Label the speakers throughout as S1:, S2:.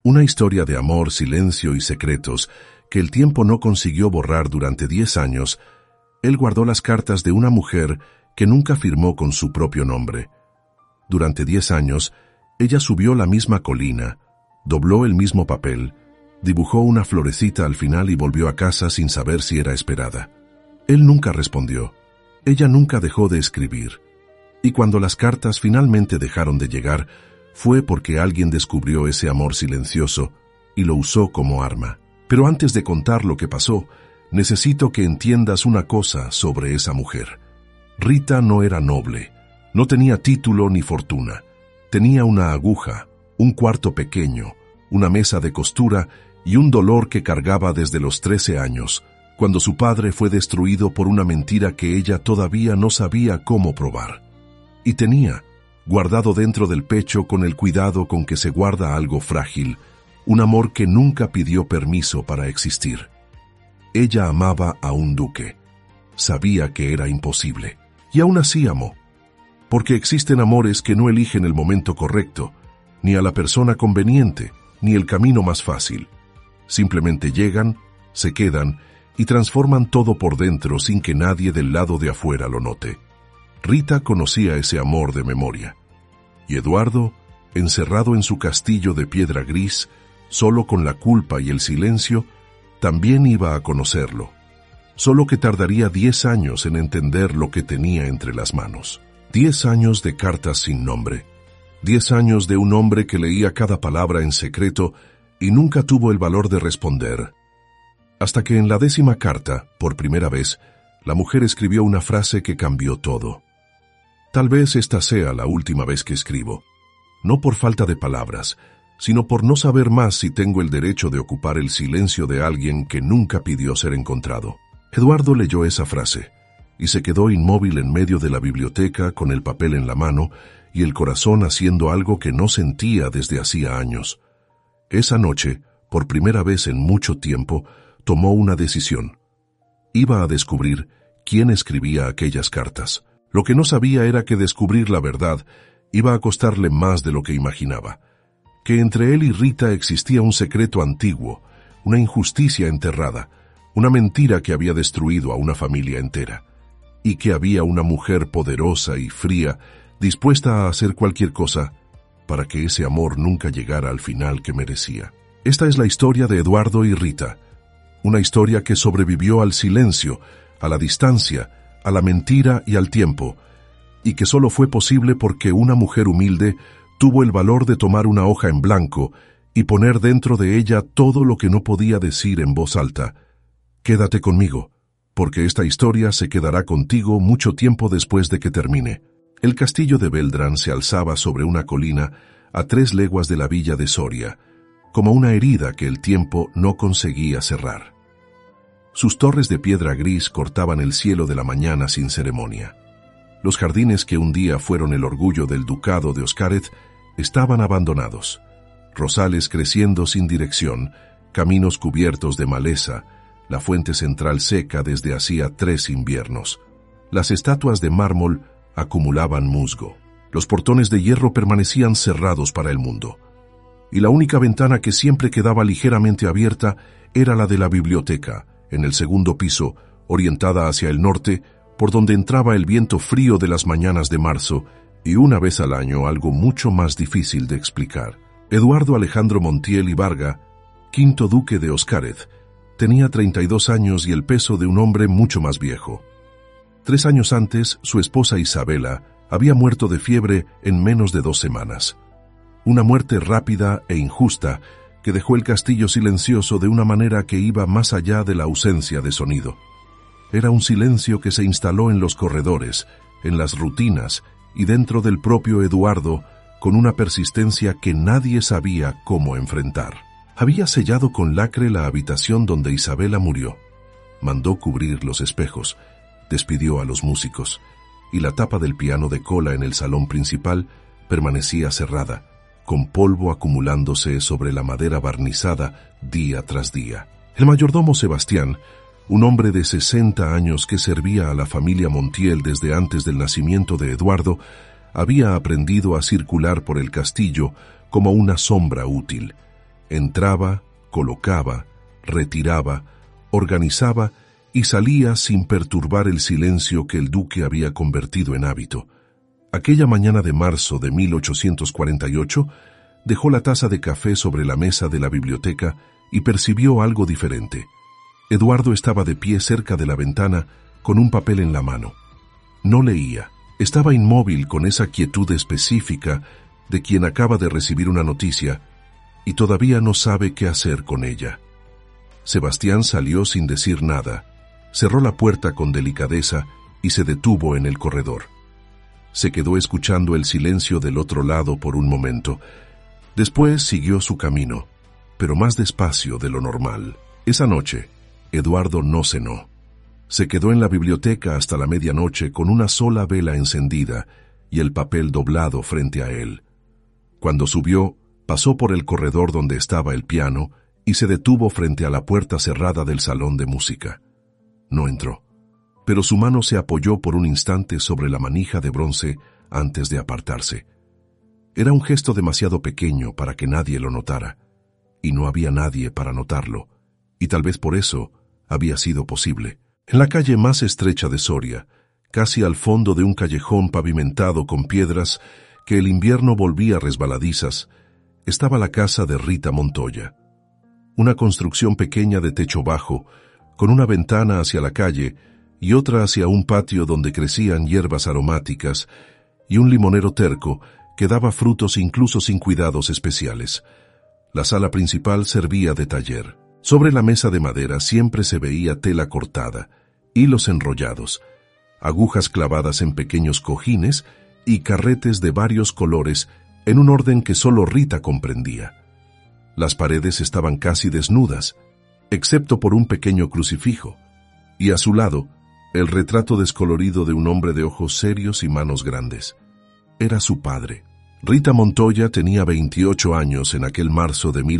S1: Una historia de amor, silencio y secretos que el tiempo no consiguió borrar durante 10 años. Él guardó las cartas de una mujer que nunca firmó con su propio nombre. Durante 10 años, ella subió la misma colina, dobló el mismo papel, dibujó una florecita al final y volvió a casa sin saber si era esperada. Él nunca respondió. Ella nunca dejó de escribir. Y cuando las cartas finalmente dejaron de llegar, fue porque alguien descubrió ese amor silencioso y lo usó como arma. Pero antes de contar lo que pasó, necesito que entiendas una cosa sobre esa mujer. Rita no era noble, no tenía título ni fortuna. Tenía una aguja, un cuarto pequeño, una mesa de costura y un dolor que cargaba desde los 13 años, cuando su padre fue destruido por una mentira que ella todavía no sabía cómo probar. Y tenía, guardado dentro del pecho con el cuidado con que se guarda algo frágil, un amor que nunca pidió permiso para existir. Ella amaba a un duque. Sabía que era imposible. Y aún así amó. Porque existen amores que no eligen el momento correcto, ni a la persona conveniente, ni el camino más fácil. Simplemente llegan, se quedan y transforman todo por dentro sin que nadie del lado de afuera lo note. Rita conocía ese amor de memoria. Y Eduardo, encerrado en su castillo de piedra gris, solo con la culpa y el silencio, también iba a conocerlo. Solo que tardaría 10 años en entender lo que tenía entre las manos. 10 años de cartas sin nombre. 10 años de un hombre que leía cada palabra en secreto y nunca tuvo el valor de responder. Hasta que en la 10ª carta, por primera vez, la mujer escribió una frase que cambió todo. Tal vez esta sea la última vez que escribo. No por falta de palabras, sino por no saber más si tengo el derecho de ocupar el silencio de alguien que nunca pidió ser encontrado. Eduardo leyó esa frase y se quedó inmóvil en medio de la biblioteca con el papel en la mano y el corazón haciendo algo que no sentía desde hacía años. Esa noche, por primera vez en mucho tiempo, tomó una decisión. Iba a descubrir quién escribía aquellas cartas. Lo que no sabía era que descubrir la verdad iba a costarle más de lo que imaginaba. Que entre él y Rita existía un secreto antiguo, una injusticia enterrada, una mentira que había destruido a una familia entera, y que había una mujer poderosa y fría, dispuesta a hacer cualquier cosa para que ese amor nunca llegara al final que merecía. Esta es la historia de Eduardo y Rita, una historia que sobrevivió al silencio, a la distancia, a la mentira y al tiempo, y que solo fue posible porque una mujer humilde tuvo el valor de tomar una hoja en blanco y poner dentro de ella todo lo que no podía decir en voz alta. Quédate conmigo, porque esta historia se quedará contigo mucho tiempo después de que termine. El castillo de Beltrán se alzaba sobre una colina a 3 leguas de la villa de Soria, como una herida que el tiempo no conseguía cerrar. Sus torres de piedra gris cortaban el cielo de la mañana sin ceremonia. Los jardines que un día fueron el orgullo del ducado de Oscaret estaban abandonados. Rosales creciendo sin dirección, caminos cubiertos de maleza, la fuente central seca desde hacía 3 inviernos. Las estatuas de mármol acumulaban musgo. Los portones de hierro permanecían cerrados para el mundo. Y la única ventana que siempre quedaba ligeramente abierta era la de la biblioteca, en el 2º piso, orientada hacia el norte, por donde entraba el viento frío de las mañanas de marzo, y una vez al año algo mucho más difícil de explicar. Eduardo Alejandro Montiel y Varga, 5º duque de Oscaret, tenía 32 años y el peso de un hombre mucho más viejo. 3 años antes, su esposa Isabela había muerto de fiebre en menos de 2 semanas. Una muerte rápida e injusta que dejó el castillo silencioso de una manera que iba más allá de la ausencia de sonido. Era un silencio que se instaló en los corredores, en las rutinas y dentro del propio Eduardo, con una persistencia que nadie sabía cómo enfrentar. Había sellado con lacre la habitación donde Isabela murió. Mandó cubrir los espejos, despidió a los músicos, y la tapa del piano de cola en el salón principal permanecía cerrada, con polvo acumulándose sobre la madera barnizada día tras día. El mayordomo Sebastián, un hombre de 60 años que servía a la familia Montiel desde antes del nacimiento de Eduardo, había aprendido a circular por el castillo como una sombra útil, Entraba, colocaba, retiraba, organizaba y salía sin perturbar el silencio que el duque había convertido en hábito. Aquella mañana de marzo de 1848, dejó la taza de café sobre la mesa de la biblioteca y percibió algo diferente. Eduardo estaba de pie cerca de la ventana con un papel en la mano. No leía. Estaba inmóvil con esa quietud específica de quien acaba de recibir una noticia y todavía no sabe qué hacer con ella. Sebastián salió sin decir nada, cerró la puerta con delicadeza y se detuvo en el corredor. Se quedó escuchando el silencio del otro lado por un momento. Después siguió su camino, pero más despacio de lo normal. Esa noche, Eduardo no cenó. Se quedó en la biblioteca hasta la medianoche con una sola vela encendida y el papel doblado frente a él. Cuando subió, pasó por el corredor donde estaba el piano y se detuvo frente a la puerta cerrada del salón de música. No entró, pero su mano se apoyó por un instante sobre la manija de bronce antes de apartarse. Era un gesto demasiado pequeño para que nadie lo notara, y no había nadie para notarlo, y tal vez por eso había sido posible. En la calle más estrecha de Soria, casi al fondo de un callejón pavimentado con piedras que el invierno volvía resbaladizas, estaba la casa de Rita Montoya. Una construcción pequeña de techo bajo, con una ventana hacia la calle y otra hacia un patio donde crecían hierbas aromáticas y un limonero terco que daba frutos incluso sin cuidados especiales. La sala principal servía de taller. Sobre la mesa de madera siempre se veía tela cortada, hilos enrollados, agujas clavadas en pequeños cojines y carretes de varios colores en un orden que solo Rita comprendía. Las paredes estaban casi desnudas, excepto por un pequeño crucifijo, y a su lado, el retrato descolorido de un hombre de ojos serios y manos grandes. Era su padre. Rita Montoya tenía 28 años en aquel marzo de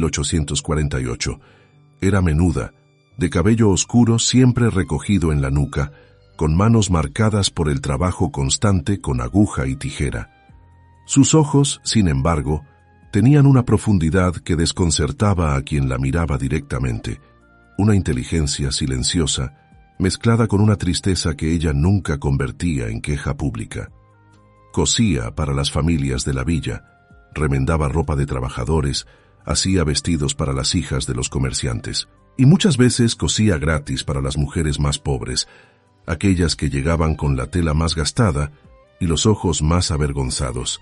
S1: 1848. Era menuda, de cabello oscuro siempre recogido en la nuca, con manos marcadas por el trabajo constante con aguja y tijera. Sus ojos, sin embargo, tenían una profundidad que desconcertaba a quien la miraba directamente, una inteligencia silenciosa, mezclada con una tristeza que ella nunca convertía en queja pública. Cosía para las familias de la villa, remendaba ropa de trabajadores, hacía vestidos para las hijas de los comerciantes, y muchas veces cosía gratis para las mujeres más pobres, aquellas que llegaban con la tela más gastada y los ojos más avergonzados.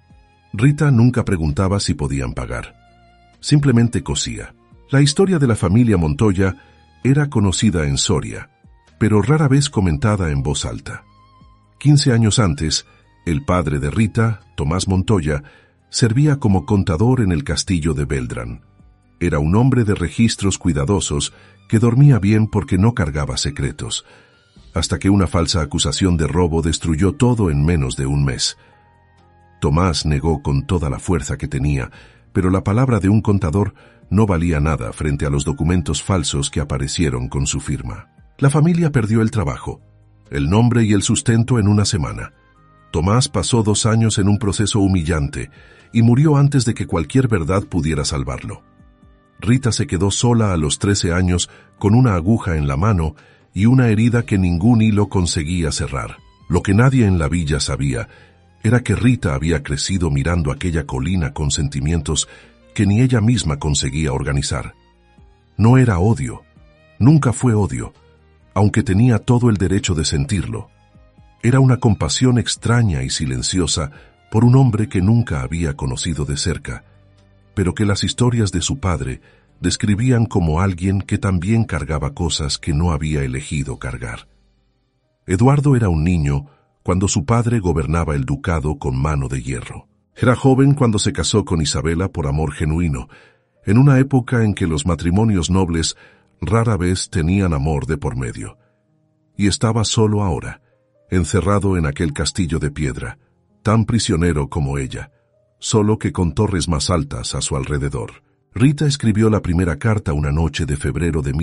S1: Rita nunca preguntaba si podían pagar. Simplemente cosía. La historia de la familia Montoya era conocida en Soria, pero rara vez comentada en voz alta. 15 años antes, el padre de Rita, Tomás Montoya, servía como contador en el castillo de Beltrán. Era un hombre de registros cuidadosos que dormía bien porque no cargaba secretos, hasta que una falsa acusación de robo destruyó todo en menos de un mes. Tomás negó con toda la fuerza que tenía, pero la palabra de un contador no valía nada frente a los documentos falsos que aparecieron con su firma. La familia perdió el trabajo, el nombre y el sustento en una semana. Tomás pasó 2 años en un proceso humillante y murió antes de que cualquier verdad pudiera salvarlo. Rita se quedó sola a los 13 años con una aguja en la mano y una herida que ningún hilo conseguía cerrar. Lo que nadie en la villa sabía era que Rita había crecido mirando aquella colina con sentimientos que ni ella misma conseguía organizar. No era odio, nunca fue odio, aunque tenía todo el derecho de sentirlo. Era una compasión extraña y silenciosa por un hombre que nunca había conocido de cerca, pero que las historias de su padre describían como alguien que también cargaba cosas que no había elegido cargar. Eduardo era un niño cuando su padre gobernaba el ducado con mano de hierro. Era joven cuando se casó con Isabela por amor genuino, en una época en que los matrimonios nobles rara vez tenían amor de por medio. Y estaba solo ahora, encerrado en aquel castillo de piedra, tan prisionero como ella, solo que con torres más altas a su alrededor. Rita escribió la primera carta una noche de febrero de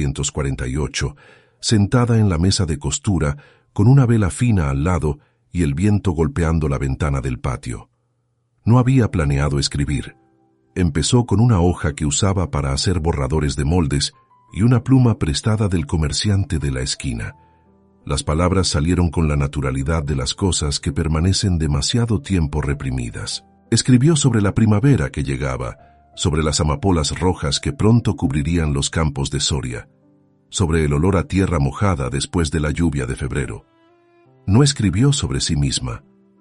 S1: 1848, sentada en la mesa de costura, con una vela fina al lado y el viento golpeando la ventana del patio. No había planeado escribir. empezó con una hoja que usaba para hacer borradores de moldes y una pluma prestada del comerciante de la esquina. Las palabras salieron con la naturalidad de las cosas que permanecen demasiado tiempo reprimidas. Escribió sobre la primavera que llegaba, sobre las amapolas rojas que pronto cubrirían los campos de Soria, sobre el olor a tierra mojada después de la lluvia de febrero. No escribió sobre sí misma.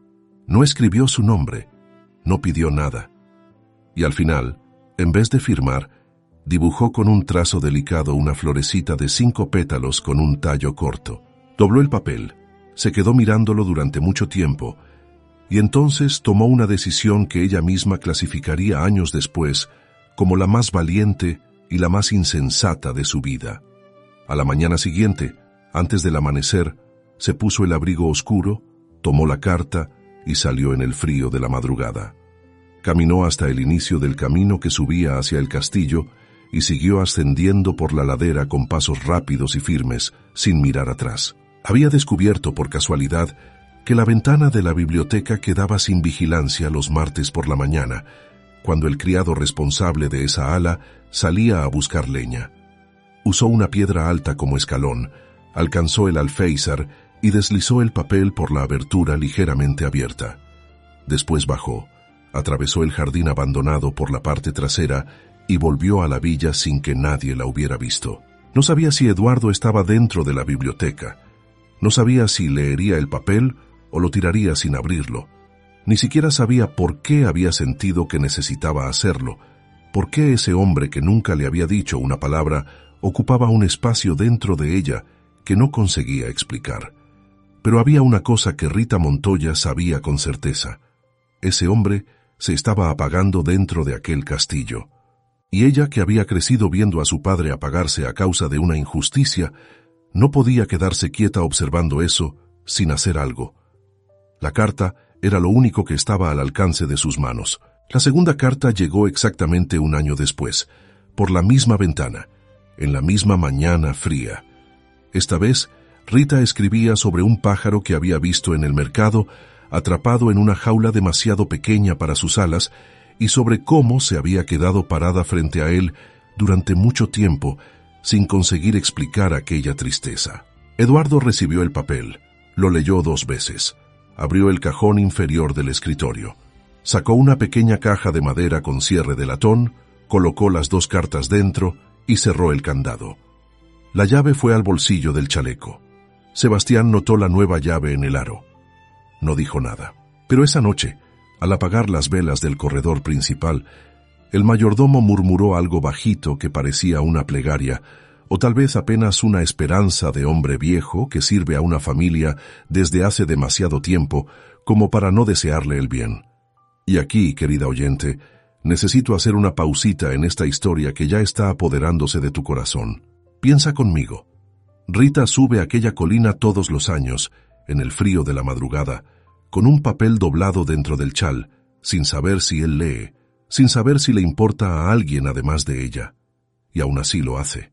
S1: No escribió su nombre. No pidió nada. Y al final, en vez de firmar, dibujó con un trazo delicado una florecita de 5 pétalos con un tallo corto. Dobló el papel, se quedó mirándolo durante mucho tiempo, y entonces tomó una decisión que ella misma clasificaría años después como la más valiente y la más insensata de su vida. A la mañana siguiente, antes del amanecer, se puso el abrigo oscuro, tomó la carta y salió en el frío de la madrugada. Caminó hasta el inicio del camino que subía hacia el castillo y siguió ascendiendo por la ladera con pasos rápidos y firmes, sin mirar atrás. Había descubierto por casualidad que la ventana de la biblioteca quedaba sin vigilancia los martes por la mañana, cuando el criado responsable de esa ala salía a buscar leña. Usó una piedra alta como escalón, alcanzó el alféizar y deslizó el papel por la abertura ligeramente abierta. Después bajó, atravesó el jardín abandonado por la parte trasera y volvió a la villa sin que nadie la hubiera visto. No sabía si Eduardo estaba dentro de la biblioteca. No sabía si leería el papel o lo tiraría sin abrirlo. Ni siquiera sabía por qué había sentido que necesitaba hacerlo, por qué ese hombre que nunca le había dicho una palabra ocupaba un espacio dentro de ella que no conseguía explicar. Pero había una cosa que Rita Montoya sabía con certeza. Ese hombre se estaba apagando dentro de aquel castillo. Y ella, que había crecido viendo a su padre apagarse a causa de una injusticia, no podía quedarse quieta observando eso sin hacer algo. La carta era lo único que estaba al alcance de sus manos. La segunda carta llegó exactamente un año después, por la misma ventana, en la misma mañana fría. Esta vez, Rita escribía sobre un pájaro que había visto en el mercado, atrapado en una jaula demasiado pequeña para sus alas, y sobre cómo se había quedado parada frente a él durante mucho tiempo, sin conseguir explicar aquella tristeza. Eduardo recibió el papel, lo leyó 2 veces, abrió el cajón inferior del escritorio, sacó una pequeña caja de madera con cierre de latón, colocó las 2 cartas dentro y cerró el candado. La llave fue al bolsillo del chaleco. Sebastián notó la nueva llave en el aro. No dijo nada. Pero esa noche, al apagar las velas del corredor principal, el mayordomo murmuró algo bajito que parecía una plegaria, o tal vez apenas una esperanza de hombre viejo que sirve a una familia desde hace demasiado tiempo como para no desearle el bien. Y aquí, querida oyente, necesito hacer una pausita en esta historia que ya está apoderándose de tu corazón. Piensa conmigo. Rita sube aquella colina todos los años, en el frío de la madrugada, con un papel doblado dentro del chal, sin saber si él lee, sin saber si le importa a alguien además de ella. Y aún así lo hace,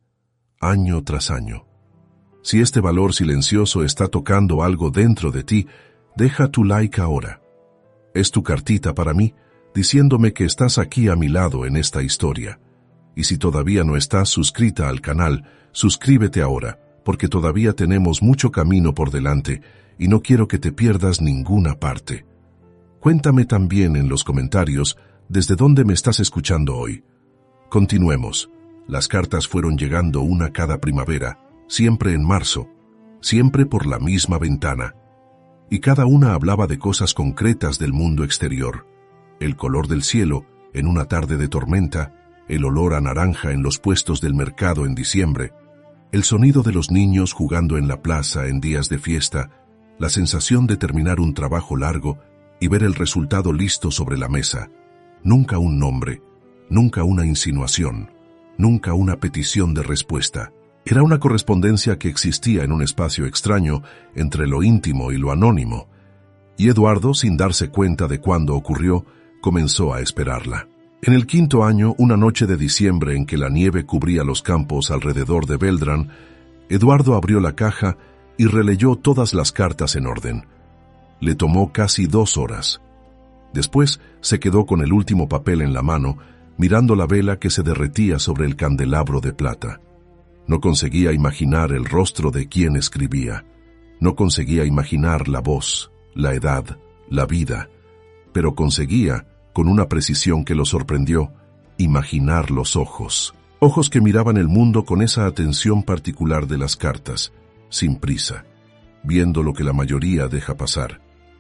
S1: año tras año. Si este valor silencioso está tocando algo dentro de ti, deja tu like ahora. Es tu cartita para mí, diciéndome que estás aquí a mi lado en esta historia. Y si todavía no estás suscrita al canal, suscríbete ahora, porque todavía tenemos mucho camino por delante y no quiero que te pierdas ninguna parte. Cuéntame también en los comentarios desde dónde me estás escuchando hoy. Continuemos. Las cartas fueron llegando una cada primavera, siempre en marzo, siempre por la misma ventana. Y cada una hablaba de cosas concretas del mundo exterior. El color del cielo en una tarde de tormenta, el olor a naranja en los puestos del mercado en diciembre, el sonido de los niños jugando en la plaza en días de fiesta, la sensación de terminar un trabajo largo y ver el resultado listo sobre la mesa. Nunca un nombre, nunca una insinuación, nunca una petición de respuesta. Era una correspondencia que existía en un espacio extraño entre lo íntimo y lo anónimo, y Eduardo, sin darse cuenta de cuándo ocurrió, comenzó a esperarla. En el 5º año, una noche de diciembre en que la nieve cubría los campos alrededor de Belgrán, Eduardo abrió la caja y releyó todas las cartas en orden. Le tomó casi 2 horas. Después se quedó con el último papel en la mano, mirando la vela que se derretía sobre el candelabro de plata. No conseguía imaginar el rostro de quien escribía. No conseguía imaginar la voz, la edad, la vida, pero conseguía, con una precisión que lo sorprendió, imaginar los ojos. Ojos que miraban el mundo con esa atención particular de las cartas, sin prisa, viendo lo que la mayoría deja pasar.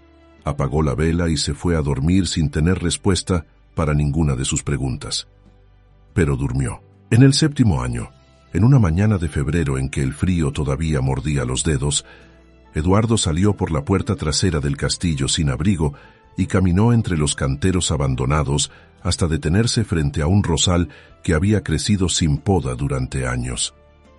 S1: Apagó la vela y se fue a dormir sin tener respuesta para ninguna de sus preguntas. Pero durmió. En el 7º año, en una mañana de febrero en que el frío todavía mordía los dedos, Eduardo salió por la puerta trasera del castillo sin abrigo y caminó entre los canteros abandonados hasta detenerse frente a un rosal que había crecido sin poda durante años.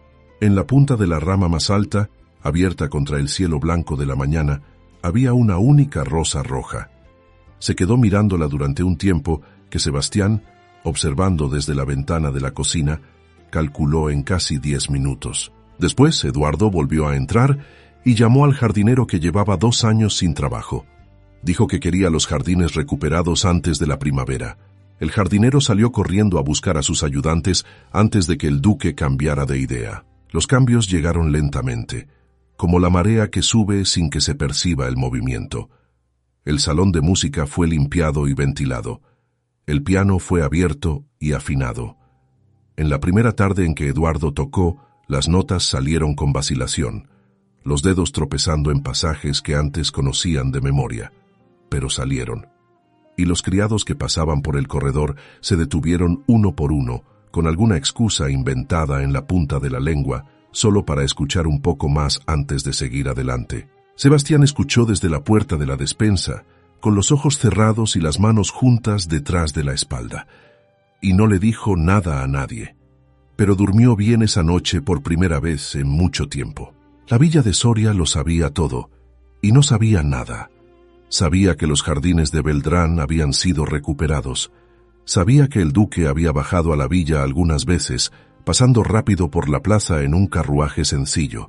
S1: En la punta de la rama más alta, abierta contra el cielo blanco de la mañana, había una única rosa roja. Se quedó mirándola durante un tiempo que Sebastián, observando desde la ventana de la cocina, calculó en casi 10 minutos. Después, Eduardo volvió a entrar y llamó al jardinero que llevaba 2 años sin trabajo. Dijo que quería los jardines recuperados antes de la primavera. El jardinero salió corriendo a buscar a sus ayudantes antes de que el duque cambiara de idea. Los cambios llegaron lentamente, como la marea que sube sin que se perciba el movimiento. El salón de música fue limpiado y ventilado. El piano fue abierto y afinado. En la primera tarde en que Eduardo tocó, las notas salieron con vacilación, los dedos tropezando en pasajes que antes conocían de memoria, pero salieron. Y los criados que pasaban por el corredor se detuvieron uno por uno, con alguna excusa inventada en la punta de la lengua, solo para escuchar un poco más antes de seguir adelante. Sebastián escuchó desde la puerta de la despensa, con los ojos cerrados y las manos juntas detrás de la espalda, y no le dijo nada a nadie. Pero durmió bien esa noche por primera vez en mucho tiempo. La villa de Soria lo sabía todo, y no sabía nada. Sabía que los jardines de Beltrán habían sido recuperados. Sabía que el duque había bajado a la villa algunas veces, pasando rápido por la plaza en un carruaje sencillo.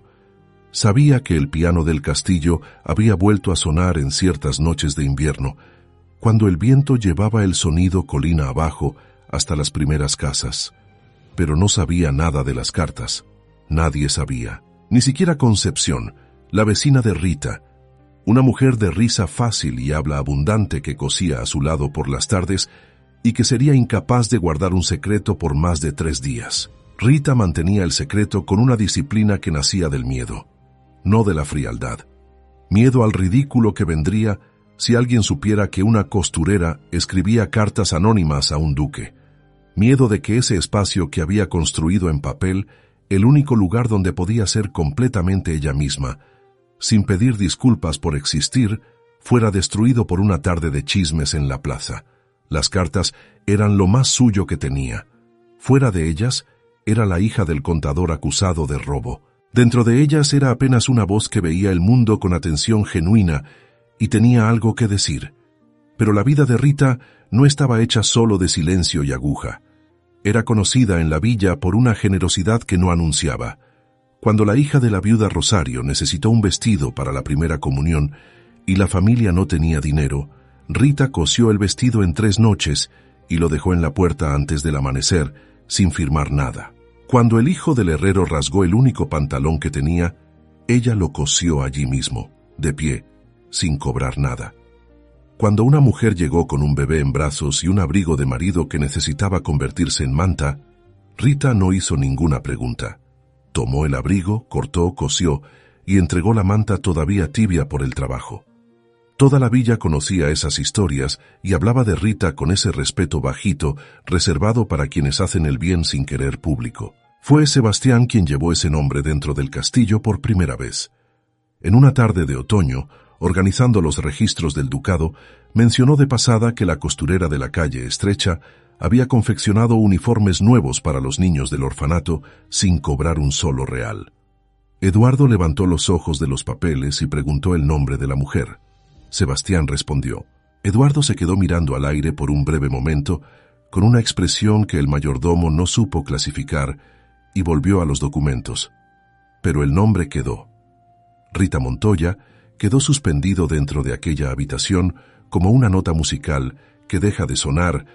S1: Sabía que el piano del castillo había vuelto a sonar en ciertas noches de invierno, cuando el viento llevaba el sonido colina abajo hasta las primeras casas. Pero no sabía nada de las cartas. Nadie sabía. Ni siquiera Concepción, la vecina de Rita, una mujer de risa fácil y habla abundante que cosía a su lado por las tardes y que sería incapaz de guardar un secreto por más de 3 días. Rita mantenía el secreto con una disciplina que nacía del miedo, no de la frialdad. Miedo al ridículo que vendría si alguien supiera que una costurera escribía cartas anónimas a un duque. Miedo de que ese espacio que había construido en papel, el único lugar donde podía ser completamente ella misma, sin pedir disculpas por existir, fuera destruido por una tarde de chismes en la plaza. Las cartas eran lo más suyo que tenía. Fuera de ellas, era la hija del contador acusado de robo. Dentro de ellas era apenas una voz que veía el mundo con atención genuina y tenía algo que decir. Pero la vida de Rita no estaba hecha solo de silencio y aguja. Era conocida en la villa por una generosidad que no anunciaba. Cuando la hija de la viuda Rosario necesitó un vestido para la primera comunión y la familia no tenía dinero, Rita cosió el vestido en 3 noches y lo dejó en la puerta antes del amanecer, sin firmar nada. Cuando el hijo del herrero rasgó el único pantalón que tenía, ella lo cosió allí mismo, de pie, sin cobrar nada. Cuando una mujer llegó con un bebé en brazos y un abrigo de marido que necesitaba convertirse en manta, Rita no hizo ninguna pregunta. Tomó el abrigo, cortó, cosió y entregó la manta todavía tibia por el trabajo. Toda la villa conocía esas historias y hablaba de Rita con ese respeto bajito, reservado para quienes hacen el bien sin querer público. Fue Sebastián quien llevó ese nombre dentro del castillo por primera vez. En una tarde de otoño, organizando los registros del ducado, mencionó de pasada que la costurera de la calle estrecha había confeccionado uniformes nuevos para los niños del orfanato sin cobrar un solo real. Eduardo levantó los ojos de los papeles y preguntó el nombre de la mujer. Sebastián respondió. Eduardo se quedó mirando al aire por un breve momento, con una expresión que el mayordomo no supo clasificar, y volvió a los documentos. Pero el nombre quedó. Rita Montoya quedó suspendido dentro de aquella habitación como una nota musical que deja de sonar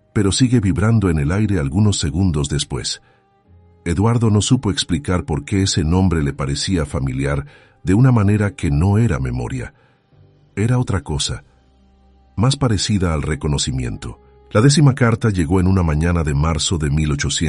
S1: pero sigue vibrando en el aire algunos segundos después. Eduardo no supo explicar por qué ese nombre le parecía familiar de una manera que no era memoria. Era otra cosa, más parecida al reconocimiento. La 10ª carta llegó en una mañana de marzo de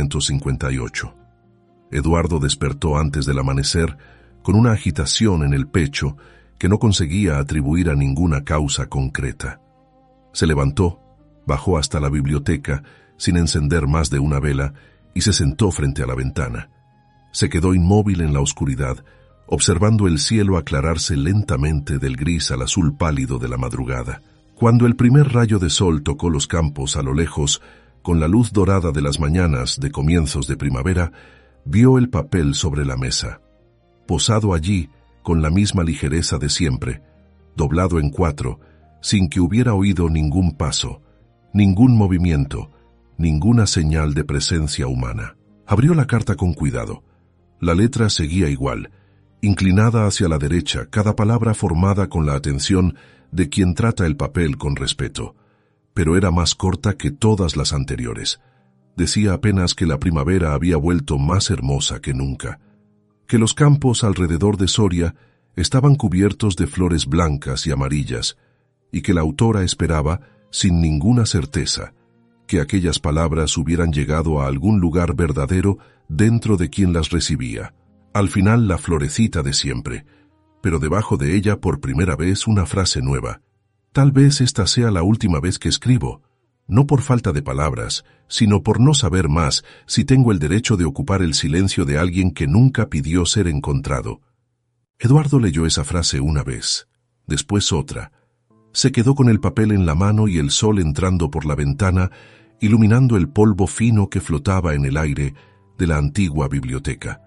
S1: 1858. Eduardo despertó antes del amanecer con una agitación en el pecho que no conseguía atribuir a ninguna causa concreta. Se levantó, bajó hasta la biblioteca sin encender más de una vela y se sentó frente a la ventana. Se quedó inmóvil en la oscuridad, observando el cielo aclararse lentamente del gris al azul pálido de la madrugada. Cuando el primer rayo de sol tocó los campos a lo lejos, con la luz dorada de las mañanas de comienzos de primavera, vio el papel sobre la mesa, posado allí con la misma ligereza de siempre, doblado en 4, sin que hubiera oído ningún paso, ningún movimiento, ninguna señal de presencia humana. Abrió la carta con cuidado. La letra seguía igual, inclinada hacia la derecha, cada palabra formada con la atención de quien trata el papel con respeto, pero era más corta que todas las anteriores. Decía apenas que la primavera había vuelto más hermosa que nunca, que los campos alrededor de Soria estaban cubiertos de flores blancas y amarillas, y que la autora esperaba, sin ninguna certeza, que aquellas palabras hubieran llegado a algún lugar verdadero dentro de quien las recibía. Al final la florecita de siempre, pero debajo de ella por primera vez una frase nueva. Tal vez esta sea la última vez que escribo, no por falta de palabras, sino por no saber más si tengo el derecho de ocupar el silencio de alguien que nunca pidió ser encontrado. Eduardo leyó esa frase una vez, después otra. Se quedó con el papel en la mano y el sol entrando por la ventana, iluminando el polvo fino que flotaba en el aire de la antigua biblioteca.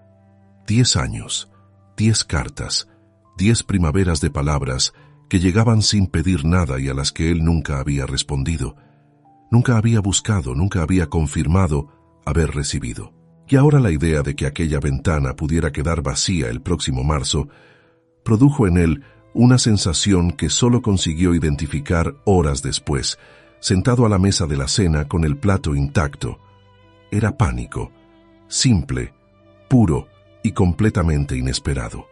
S1: 10 años, 10 cartas, 10 primaveras de palabras que llegaban sin pedir nada y a las que él nunca había respondido, nunca había buscado, nunca había confirmado haber recibido. Y ahora la idea de que aquella ventana pudiera quedar vacía el próximo marzo produjo en él una sensación que solo consiguió identificar horas después, sentado a la mesa de la cena con el plato intacto. Era pánico, simple, puro y completamente inesperado.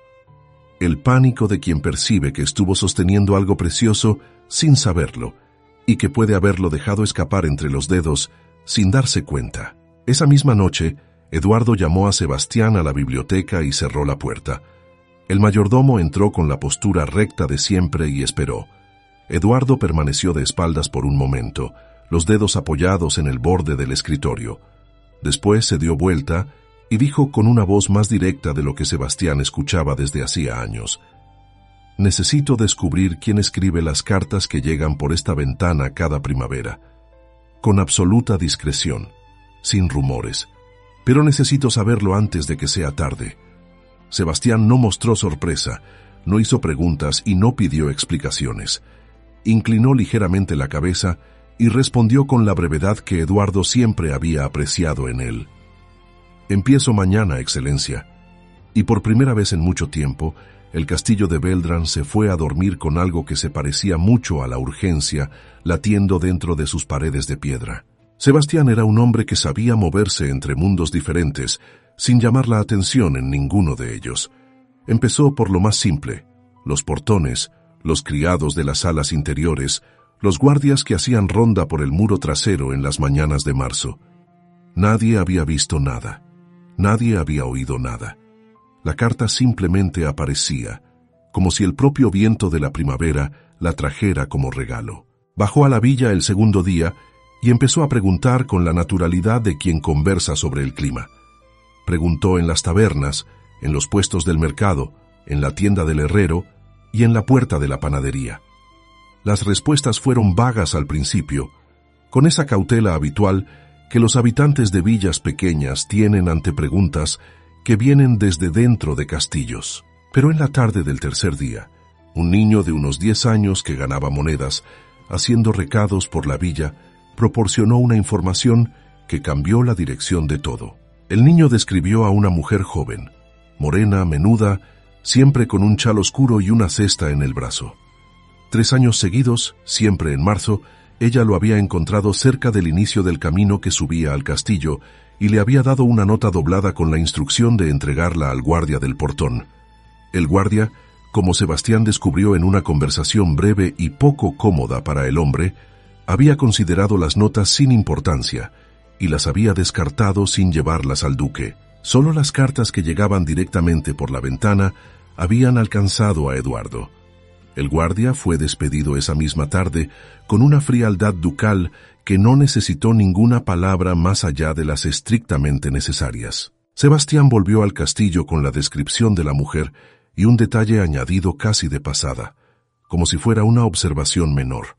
S1: El pánico de quien percibe que estuvo sosteniendo algo precioso sin saberlo y que puede haberlo dejado escapar entre los dedos sin darse cuenta. Esa misma noche, Eduardo llamó a Sebastián a la biblioteca y cerró la puerta. El mayordomo entró con la postura recta de siempre y esperó. Eduardo permaneció de espaldas por un momento, los dedos apoyados en el borde del escritorio. Después se dio vuelta y dijo con una voz más directa de lo que Sebastián escuchaba desde hacía años: «Necesito descubrir quién escribe las cartas que llegan por esta ventana cada primavera. Con absoluta discreción, sin rumores. Pero necesito saberlo antes de que sea tarde». Sebastián no mostró sorpresa, no hizo preguntas y no pidió explicaciones. Inclinó ligeramente la cabeza y respondió con la brevedad que Eduardo siempre había apreciado en él. «Empiezo mañana, Excelencia». Y por primera vez en mucho tiempo, el castillo de Belgrán se fue a dormir con algo que se parecía mucho a la urgencia, latiendo dentro de sus paredes de piedra. Sebastián era un hombre que sabía moverse entre mundos diferentes, sin llamar la atención en ninguno de ellos. Empezó por lo más simple: los portones, los criados de las salas interiores, los guardias que hacían ronda por el muro trasero en las mañanas de marzo. Nadie había visto nada. Nadie había oído nada. La carta simplemente aparecía, como si el propio viento de la primavera la trajera como regalo. Bajó a la villa el segundo día y empezó a preguntar con la naturalidad de quien conversa sobre el clima. Preguntó en las tabernas, en los puestos del mercado, en la tienda del herrero y en la puerta de la panadería. Las respuestas fueron vagas al principio, con esa cautela habitual que los habitantes de villas pequeñas tienen ante preguntas que vienen desde dentro de castillos. Pero en la tarde del tercer día, un niño de unos 10 años que ganaba monedas, haciendo recados por la villa, proporcionó una información que cambió la dirección de todo. El niño describió a una mujer joven, morena, menuda, siempre con un chal oscuro y una cesta en el brazo. 3 años seguidos, siempre en marzo, Ella lo había encontrado cerca del inicio del camino que subía al castillo y le había dado una nota doblada con la instrucción de entregarla al guardia del portón. El guardia, como Sebastián descubrió en una conversación breve y poco cómoda para el hombre, había considerado las notas sin importancia y las había descartado sin llevarlas al duque. Solo las cartas que llegaban directamente por la ventana habían alcanzado a Eduardo. El guardia fue despedido esa misma tarde con una frialdad ducal que no necesitó ninguna palabra más allá de las estrictamente necesarias. Sebastián volvió al castillo con la descripción de la mujer y un detalle añadido casi de pasada, como si fuera una observación menor.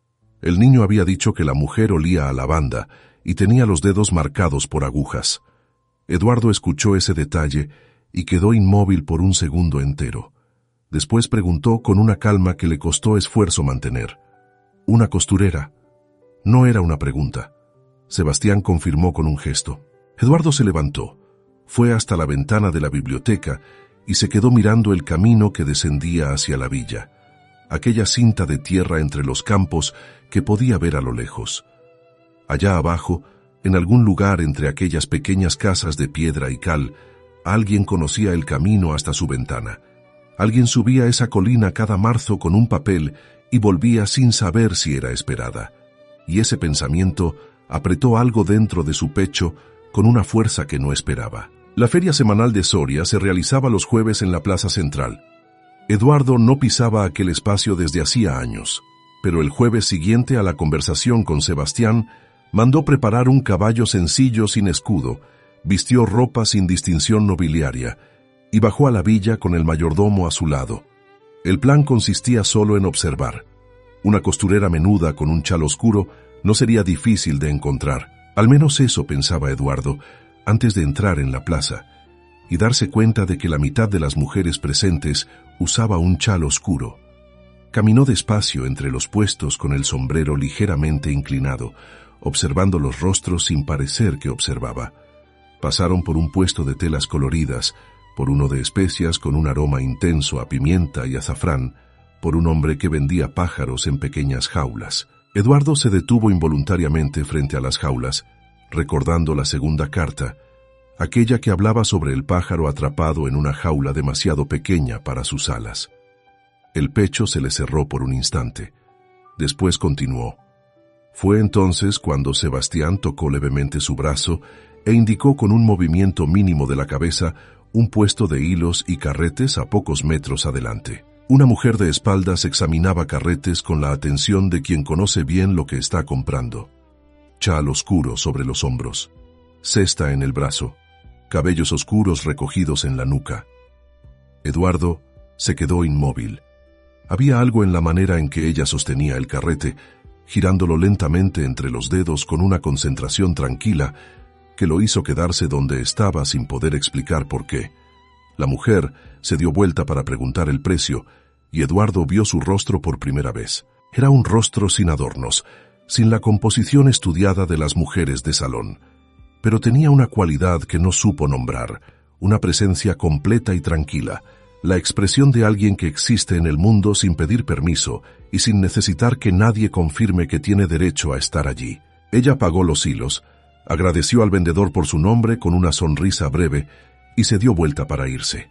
S1: El niño había dicho que la mujer olía a lavanda y tenía los dedos marcados por agujas. Eduardo escuchó ese detalle y quedó inmóvil por un segundo entero. Después preguntó con una calma que le costó esfuerzo mantener. ¿Una costurera? No era una pregunta. Sebastián confirmó con un gesto. Eduardo se levantó, fue hasta la ventana de la biblioteca y se quedó mirando el camino que descendía hacia la villa, aquella cinta de tierra entre los campos que podía ver a lo lejos. Allá abajo, en algún lugar entre aquellas pequeñas casas de piedra y cal, alguien conocía el camino hasta su ventana. Alguien subía esa colina cada marzo con un papel y volvía sin saber si era esperada. Y ese pensamiento apretó algo dentro de su pecho con una fuerza que no esperaba. La feria semanal de Soria se realizaba los jueves en la plaza central. Eduardo no pisaba aquel espacio desde hacía años, pero el jueves siguiente a la conversación con Sebastián, mandó preparar un caballo sencillo sin escudo, vistió ropa sin distinción nobiliaria y bajó a la villa con el mayordomo a su lado. El plan consistía solo en observar. Una costurera menuda con un chal oscuro no sería difícil de encontrar. Al menos eso pensaba Eduardo antes de entrar en la plaza y darse cuenta de que la mitad de las mujeres presentes usaba un chal oscuro. Caminó despacio entre los puestos con el sombrero ligeramente inclinado, observando los rostros sin parecer que observaba. Pasaron por un puesto de telas coloridas, por uno de especias con un aroma intenso a pimienta y azafrán, por un hombre que vendía pájaros en pequeñas jaulas. Eduardo se detuvo involuntariamente frente a las jaulas, recordando la segunda carta, aquella que hablaba sobre el pájaro atrapado en una jaula demasiado pequeña para sus alas. El pecho se le cerró por un instante. Después continuó. Fue entonces cuando Sebastián tocó levemente su brazo e indicó con un movimiento mínimo de la cabeza un puesto de hilos y carretes a pocos metros adelante. Una mujer de espaldas examinaba carretes con la atención de quien conoce bien lo que está comprando. Chal oscuro sobre los hombros, cesta en el brazo, cabellos oscuros recogidos en la nuca. Eduardo se quedó inmóvil. Había algo en la manera en que ella sostenía el carrete, girándolo lentamente entre los dedos con una concentración tranquila que lo hizo quedarse donde estaba sin poder explicar por qué. La mujer se dio vuelta para preguntar el precio y Eduardo vio su rostro por primera vez. Era un rostro sin adornos, sin la composición estudiada de las mujeres de salón, pero tenía una cualidad que no supo nombrar, una presencia completa y tranquila, la expresión de alguien que existe en el mundo sin pedir permiso y sin necesitar que nadie confirme que tiene derecho a estar allí. Ella pagó los hilos, agradeció al vendedor por su nombre con una sonrisa breve y se dio vuelta para irse.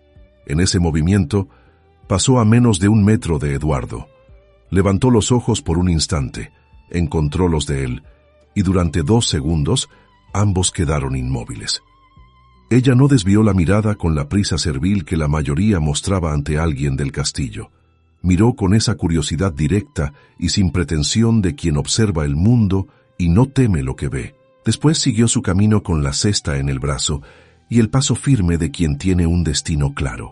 S1: En ese movimiento, pasó a menos de 1 metro de Eduardo. Levantó los ojos por un instante, encontró los de él, y durante 2 segundos, ambos quedaron inmóviles. Ella no desvió la mirada con la prisa servil que la mayoría mostraba ante alguien del castillo. Miró con esa curiosidad directa y sin pretensión de quien observa el mundo y no teme lo que ve. Después siguió su camino con la cesta en el brazo y el paso firme de quien tiene un destino claro.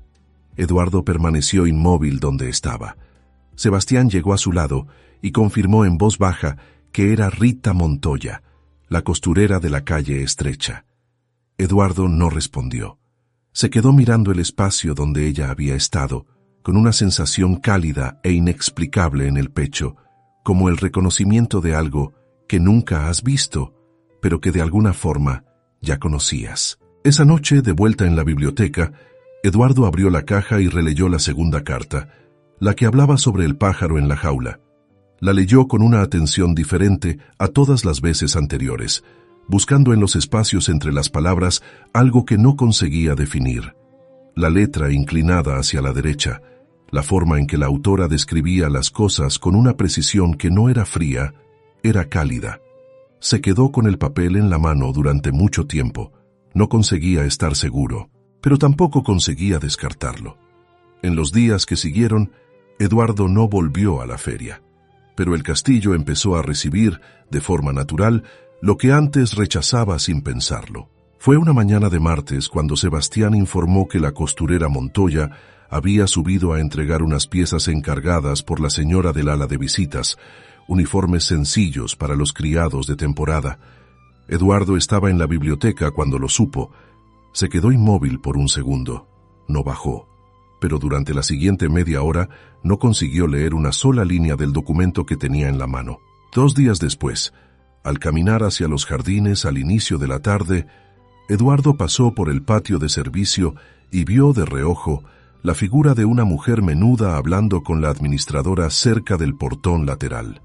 S1: Eduardo permaneció inmóvil donde estaba. Sebastián llegó a su lado y confirmó en voz baja que era Rita Montoya, la costurera de la calle estrecha. Eduardo no respondió. Se quedó mirando el espacio donde ella había estado, con una sensación cálida e inexplicable en el pecho, como el reconocimiento de algo que nunca has visto, pero que de alguna forma ya conocías. Esa noche, de vuelta en la biblioteca, Eduardo abrió la caja y releyó la segunda carta, la que hablaba sobre el pájaro en la jaula. La leyó con una atención diferente a todas las veces anteriores, buscando en los espacios entre las palabras algo que no conseguía definir. La letra inclinada hacia la derecha, la forma en que la autora describía las cosas con una precisión que no era fría, era cálida. Se quedó con el papel en la mano durante mucho tiempo. No conseguía estar seguro, pero tampoco conseguía descartarlo. En los días que siguieron, Eduardo no volvió a la feria, pero el castillo empezó a recibir, de forma natural, lo que antes rechazaba sin pensarlo. Fue una mañana de martes cuando Sebastián informó que la costurera Montoya había subido a entregar unas piezas encargadas por la señora del ala de visitas, uniformes sencillos para los criados de temporada. Eduardo estaba en la biblioteca cuando lo supo. Se quedó inmóvil por un segundo. No bajó, pero durante la siguiente media hora no consiguió leer una sola línea del documento que tenía en la mano. 2 días después, al caminar hacia los jardines al inicio de la tarde, Eduardo pasó por el patio de servicio y vio de reojo la figura de una mujer menuda hablando con la administradora cerca del portón lateral.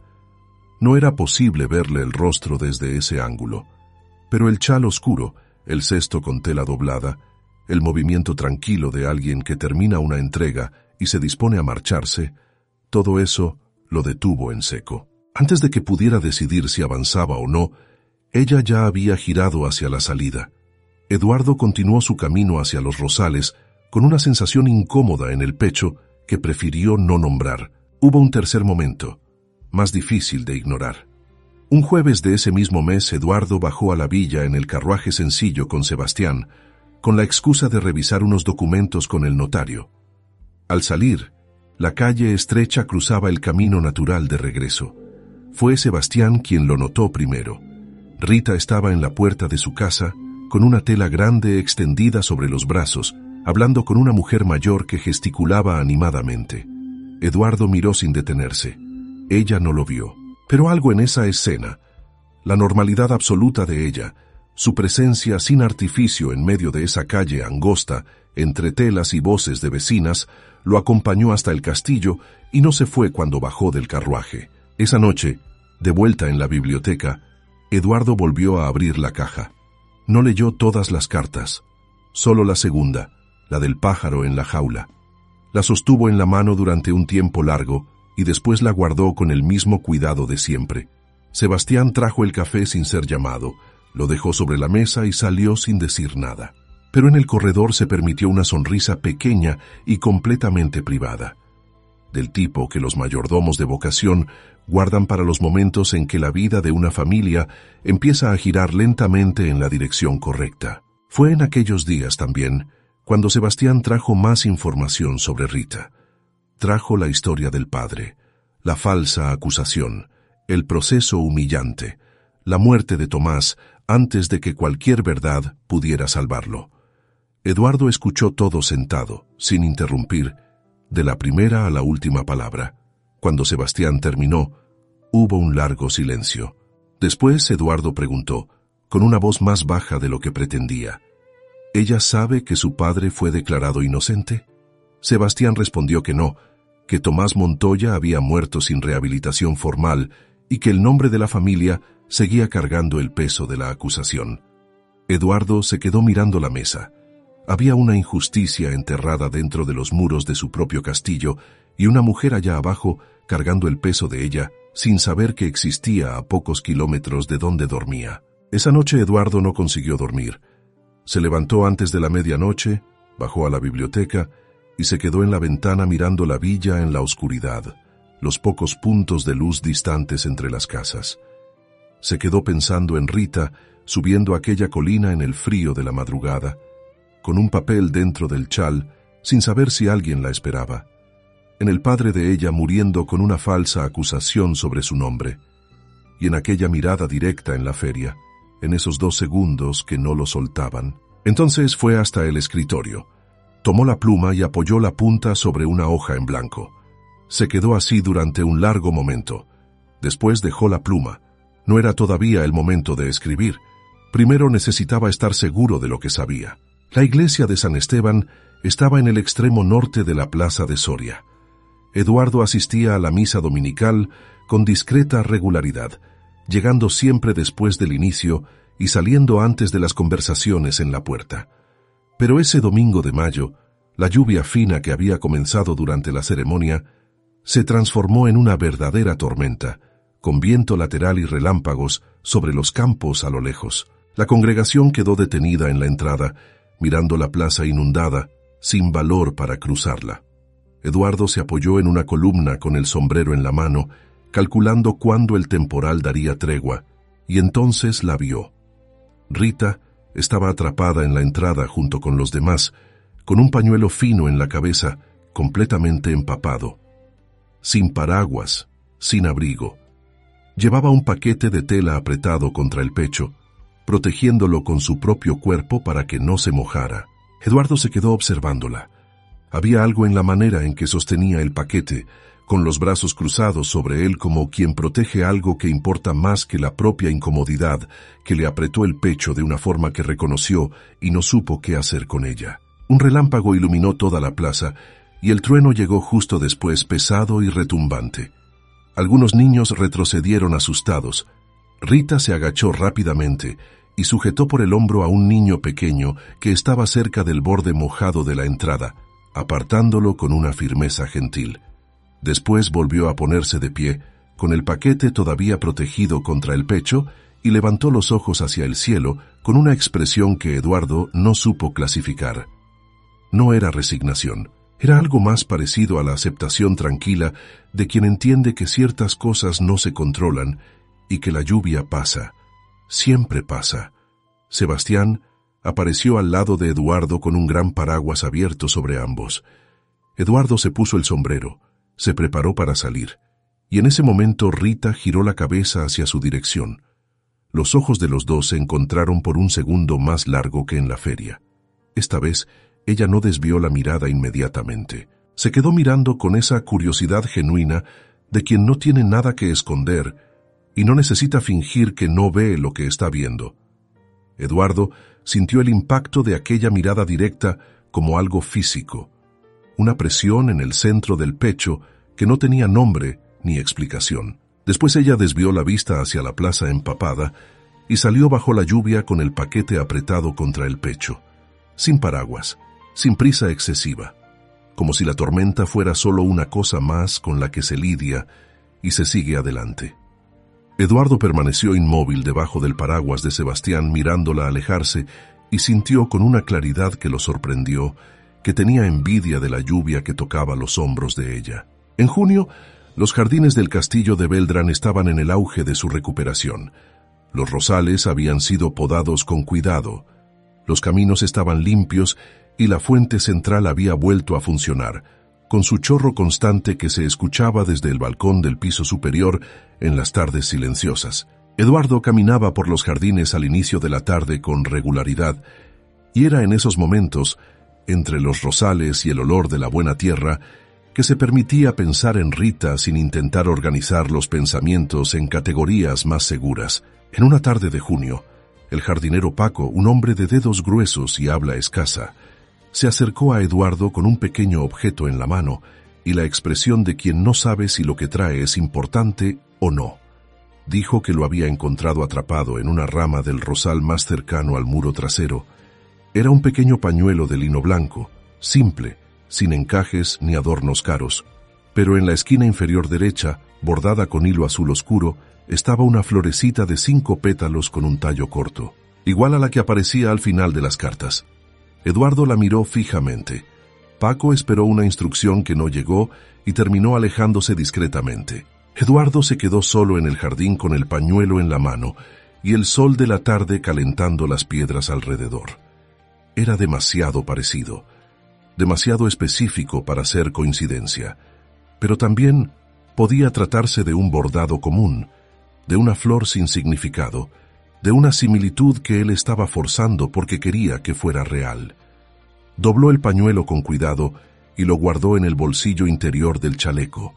S1: No era posible verle el rostro desde ese ángulo, pero el chal oscuro, el cesto con tela doblada, el movimiento tranquilo de alguien que termina una entrega y se dispone a marcharse, todo eso lo detuvo en seco. Antes de que pudiera decidir si avanzaba o no, ella ya había girado hacia la salida. Eduardo continuó su camino hacia los rosales con una sensación incómoda en el pecho que prefirió no nombrar. Hubo un tercer momento, más difícil de ignorar. Un jueves de ese mismo mes, Eduardo bajó a la villa en el carruaje sencillo con Sebastián, con la excusa de revisar unos documentos con el notario. Al salir, la calle estrecha cruzaba el camino natural de regreso. Fue Sebastián quien lo notó primero. Rita estaba en la puerta de su casa, con una tela grande extendida sobre los brazos, hablando con una mujer mayor que gesticulaba animadamente. Eduardo miró sin detenerse. Ella no lo vio, pero algo en esa escena, la normalidad absoluta de ella, su presencia sin artificio en medio de esa calle angosta, entre telas y voces de vecinas, lo acompañó hasta el castillo y no se fue cuando bajó del carruaje. Esa noche, de vuelta en la biblioteca, Eduardo volvió a abrir la caja. No leyó todas las cartas, solo la segunda, la del pájaro en la jaula. La sostuvo en la mano durante un tiempo largo y después la guardó con el mismo cuidado de siempre. Sebastián trajo el café sin ser llamado, lo dejó sobre la mesa y salió sin decir nada. Pero en el corredor se permitió una sonrisa pequeña y completamente privada, del tipo que los mayordomos de vocación guardan para los momentos en que la vida de una familia empieza a girar lentamente en la dirección correcta. Fue en aquellos días también cuando Sebastián trajo más información sobre Rita. Trajo la historia del padre, la falsa acusación, el proceso humillante, la muerte de Tomás antes de que cualquier verdad pudiera salvarlo. Eduardo escuchó todo sentado, sin interrumpir, de la primera a la última palabra. Cuando Sebastián terminó, hubo un largo silencio. Después Eduardo preguntó, con una voz más baja de lo que pretendía, ¿ella sabe que su padre fue declarado inocente? Sebastián respondió que no, que Tomás Montoya había muerto sin rehabilitación formal y que el nombre de la familia seguía cargando el peso de la acusación. Eduardo se quedó mirando la mesa. Había una injusticia enterrada dentro de los muros de su propio castillo y una mujer allá abajo cargando el peso de ella sin saber que existía a pocos kilómetros de donde dormía. Esa noche Eduardo no consiguió dormir. Se levantó antes de la medianoche, bajó a la biblioteca y se quedó en la ventana mirando la villa en la oscuridad, los pocos puntos de luz distantes entre las casas. Se quedó pensando en Rita subiendo aquella colina en el frío de la madrugada, con un papel dentro del chal, sin saber si alguien la esperaba, en el padre de ella muriendo con una falsa acusación sobre su nombre, y en aquella mirada directa en la feria, en esos 2 segundos que no lo soltaban. Entonces fue hasta el escritorio, tomó la pluma y apoyó la punta sobre una hoja en blanco. Se quedó así durante un largo momento. Después dejó la pluma. No era todavía el momento de escribir. Primero necesitaba estar seguro de lo que sabía. La iglesia de San Esteban estaba en el extremo norte de la plaza de Soria. Eduardo asistía a la misa dominical con discreta regularidad, llegando siempre después del inicio y saliendo antes de las conversaciones en la puerta. Pero ese domingo de mayo, la lluvia fina que había comenzado durante la ceremonia se transformó en una verdadera tormenta, con viento lateral y relámpagos sobre los campos a lo lejos. La congregación quedó detenida en la entrada, mirando la plaza inundada, sin valor para cruzarla. Eduardo se apoyó en una columna con el sombrero en la mano, calculando cuándo el temporal daría tregua, y entonces la vio. Rita estaba atrapada en la entrada junto con los demás, con un pañuelo fino en la cabeza, completamente empapado. Sin paraguas, sin abrigo. Llevaba un paquete de tela apretado contra el pecho, protegiéndolo con su propio cuerpo para que no se mojara. Eduardo se quedó observándola. Había algo en la manera en que sostenía el paquete, con los brazos cruzados sobre él como quien protege algo que importa más que la propia incomodidad, que le apretó el pecho de una forma que reconoció y no supo qué hacer con ella. Un relámpago iluminó toda la plaza, y el trueno llegó justo después, pesado y retumbante. Algunos niños retrocedieron asustados. Rita se agachó rápidamente y sujetó por el hombro a un niño pequeño que estaba cerca del borde mojado de la entrada, apartándolo con una firmeza gentil. Después volvió a ponerse de pie, con el paquete todavía protegido contra el pecho, y levantó los ojos hacia el cielo con una expresión que Eduardo no supo clasificar. No era resignación, era algo más parecido a la aceptación tranquila de quien entiende que ciertas cosas no se controlan y que la lluvia pasa, siempre pasa. Sebastián apareció al lado de Eduardo con un gran paraguas abierto sobre ambos. Eduardo se puso el sombrero, se preparó para salir, y en ese momento Rita giró la cabeza hacia su dirección. Los ojos de los dos se encontraron por un segundo más largo que en la feria. Esta vez, ella no desvió la mirada inmediatamente. Se quedó mirando con esa curiosidad genuina de quien no tiene nada que esconder y no necesita fingir que no ve lo que está viendo. Eduardo sintió el impacto de aquella mirada directa como algo físico, una presión en el centro del pecho que no tenía nombre ni explicación. Después ella desvió la vista hacia la plaza empapada y salió bajo la lluvia con el paquete apretado contra el pecho, sin paraguas, sin prisa excesiva, como si la tormenta fuera solo una cosa más con la que se lidia y se sigue adelante. Eduardo permaneció inmóvil debajo del paraguas de Sebastián mirándola alejarse y sintió con una claridad que lo sorprendió que tenía envidia de la lluvia que tocaba los hombros de ella. En junio, los jardines del castillo de Beltrán estaban en el auge de su recuperación. Los rosales habían sido podados con cuidado, los caminos estaban limpios y la fuente central había vuelto a funcionar, con su chorro constante que se escuchaba desde el balcón del piso superior en las tardes silenciosas. Eduardo caminaba por los jardines al inicio de la tarde con regularidad, y era en esos momentos, entre los rosales y el olor de la buena tierra, que se permitía pensar en Rita sin intentar organizar los pensamientos en categorías más seguras. En una tarde de junio, el jardinero Paco, un hombre de dedos gruesos y habla escasa, se acercó a Eduardo con un pequeño objeto en la mano y la expresión de quien no sabe si lo que trae es importante o no. Dijo que lo había encontrado atrapado en una rama del rosal más cercano al muro trasero. Era un pequeño pañuelo de lino blanco, simple, sin encajes ni adornos caros, pero en la esquina inferior derecha, bordada con hilo azul oscuro, estaba una florecita de 5 pétalos con un tallo corto, igual a la que aparecía al final de las cartas. Eduardo la miró fijamente. Paco esperó una instrucción que no llegó y terminó alejándose discretamente. Eduardo se quedó solo en el jardín con el pañuelo en la mano y el sol de la tarde calentando las piedras alrededor. Era demasiado parecido, demasiado específico para ser coincidencia, pero también podía tratarse de un bordado común, de una flor sin significado, de una similitud que él estaba forzando porque quería que fuera real. Dobló el pañuelo con cuidado y lo guardó en el bolsillo interior del chaleco.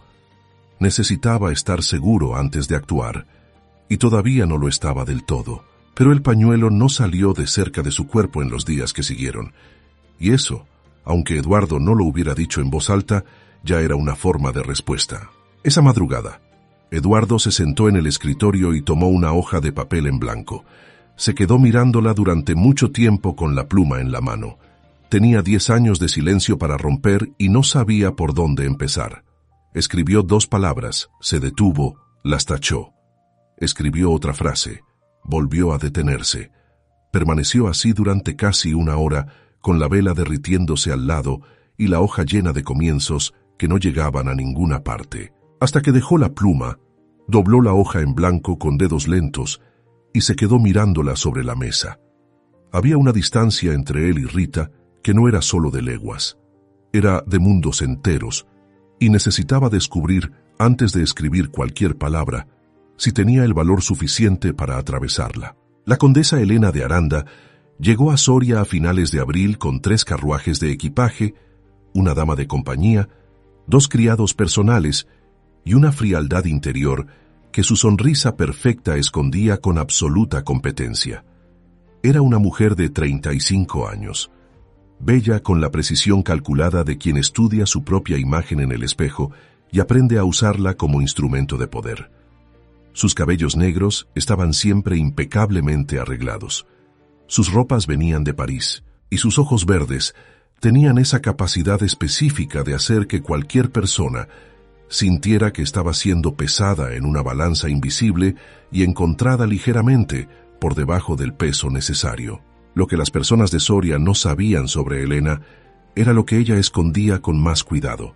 S1: Necesitaba estar seguro antes de actuar, y todavía no lo estaba del todo, pero el pañuelo no salió de cerca de su cuerpo en los días que siguieron, y eso, aunque Eduardo no lo hubiera dicho en voz alta, ya era una forma de respuesta. Esa madrugada, Eduardo se sentó en el escritorio y tomó una hoja de papel en blanco. Se quedó mirándola durante mucho tiempo con la pluma en la mano. Tenía 10 años de silencio para romper y no sabía por dónde empezar. Escribió 2 palabras, se detuvo, las tachó. Escribió otra frase, volvió a detenerse. Permaneció así durante casi 1 hora, con la vela derritiéndose al lado y la hoja llena de comienzos que no llegaban a ninguna parte. Hasta que dejó la pluma, dobló la hoja en blanco con dedos lentos y se quedó mirándola sobre la mesa. Había una distancia entre él y Rita que no era solo de leguas, era de mundos enteros, y necesitaba descubrir, antes de escribir cualquier palabra, si tenía el valor suficiente para atravesarla. La condesa Elena de Aranda llegó a Soria a finales de abril con 3 carruajes de equipaje, una dama de compañía, 2 criados personales y una frialdad interior que su sonrisa perfecta escondía con absoluta competencia. Era una mujer de 35 años, bella con la precisión calculada de quien estudia su propia imagen en el espejo y aprende a usarla como instrumento de poder. Sus cabellos negros estaban siempre impecablemente arreglados. Sus ropas venían de París, y sus ojos verdes tenían esa capacidad específica de hacer que cualquier persona sintiera que estaba siendo pesada en una balanza invisible y encontrada ligeramente por debajo del peso necesario. Lo que las personas de Soria no sabían sobre Elena era lo que ella escondía con más cuidado.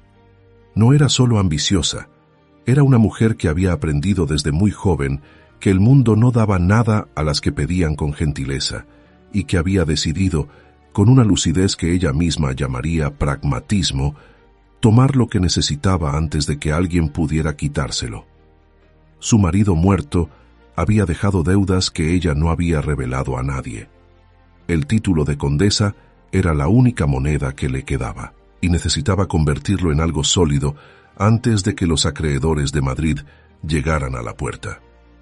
S1: No era solo ambiciosa, era una mujer que había aprendido desde muy joven que el mundo no daba nada a las que pedían con gentileza, y que había decidido, con una lucidez que ella misma llamaría pragmatismo, tomar lo que necesitaba antes de que alguien pudiera quitárselo. Su marido muerto había dejado deudas que ella no había revelado a nadie. El título de condesa era la única moneda que le quedaba, y necesitaba convertirlo en algo sólido antes de que los acreedores de Madrid llegaran a la puerta.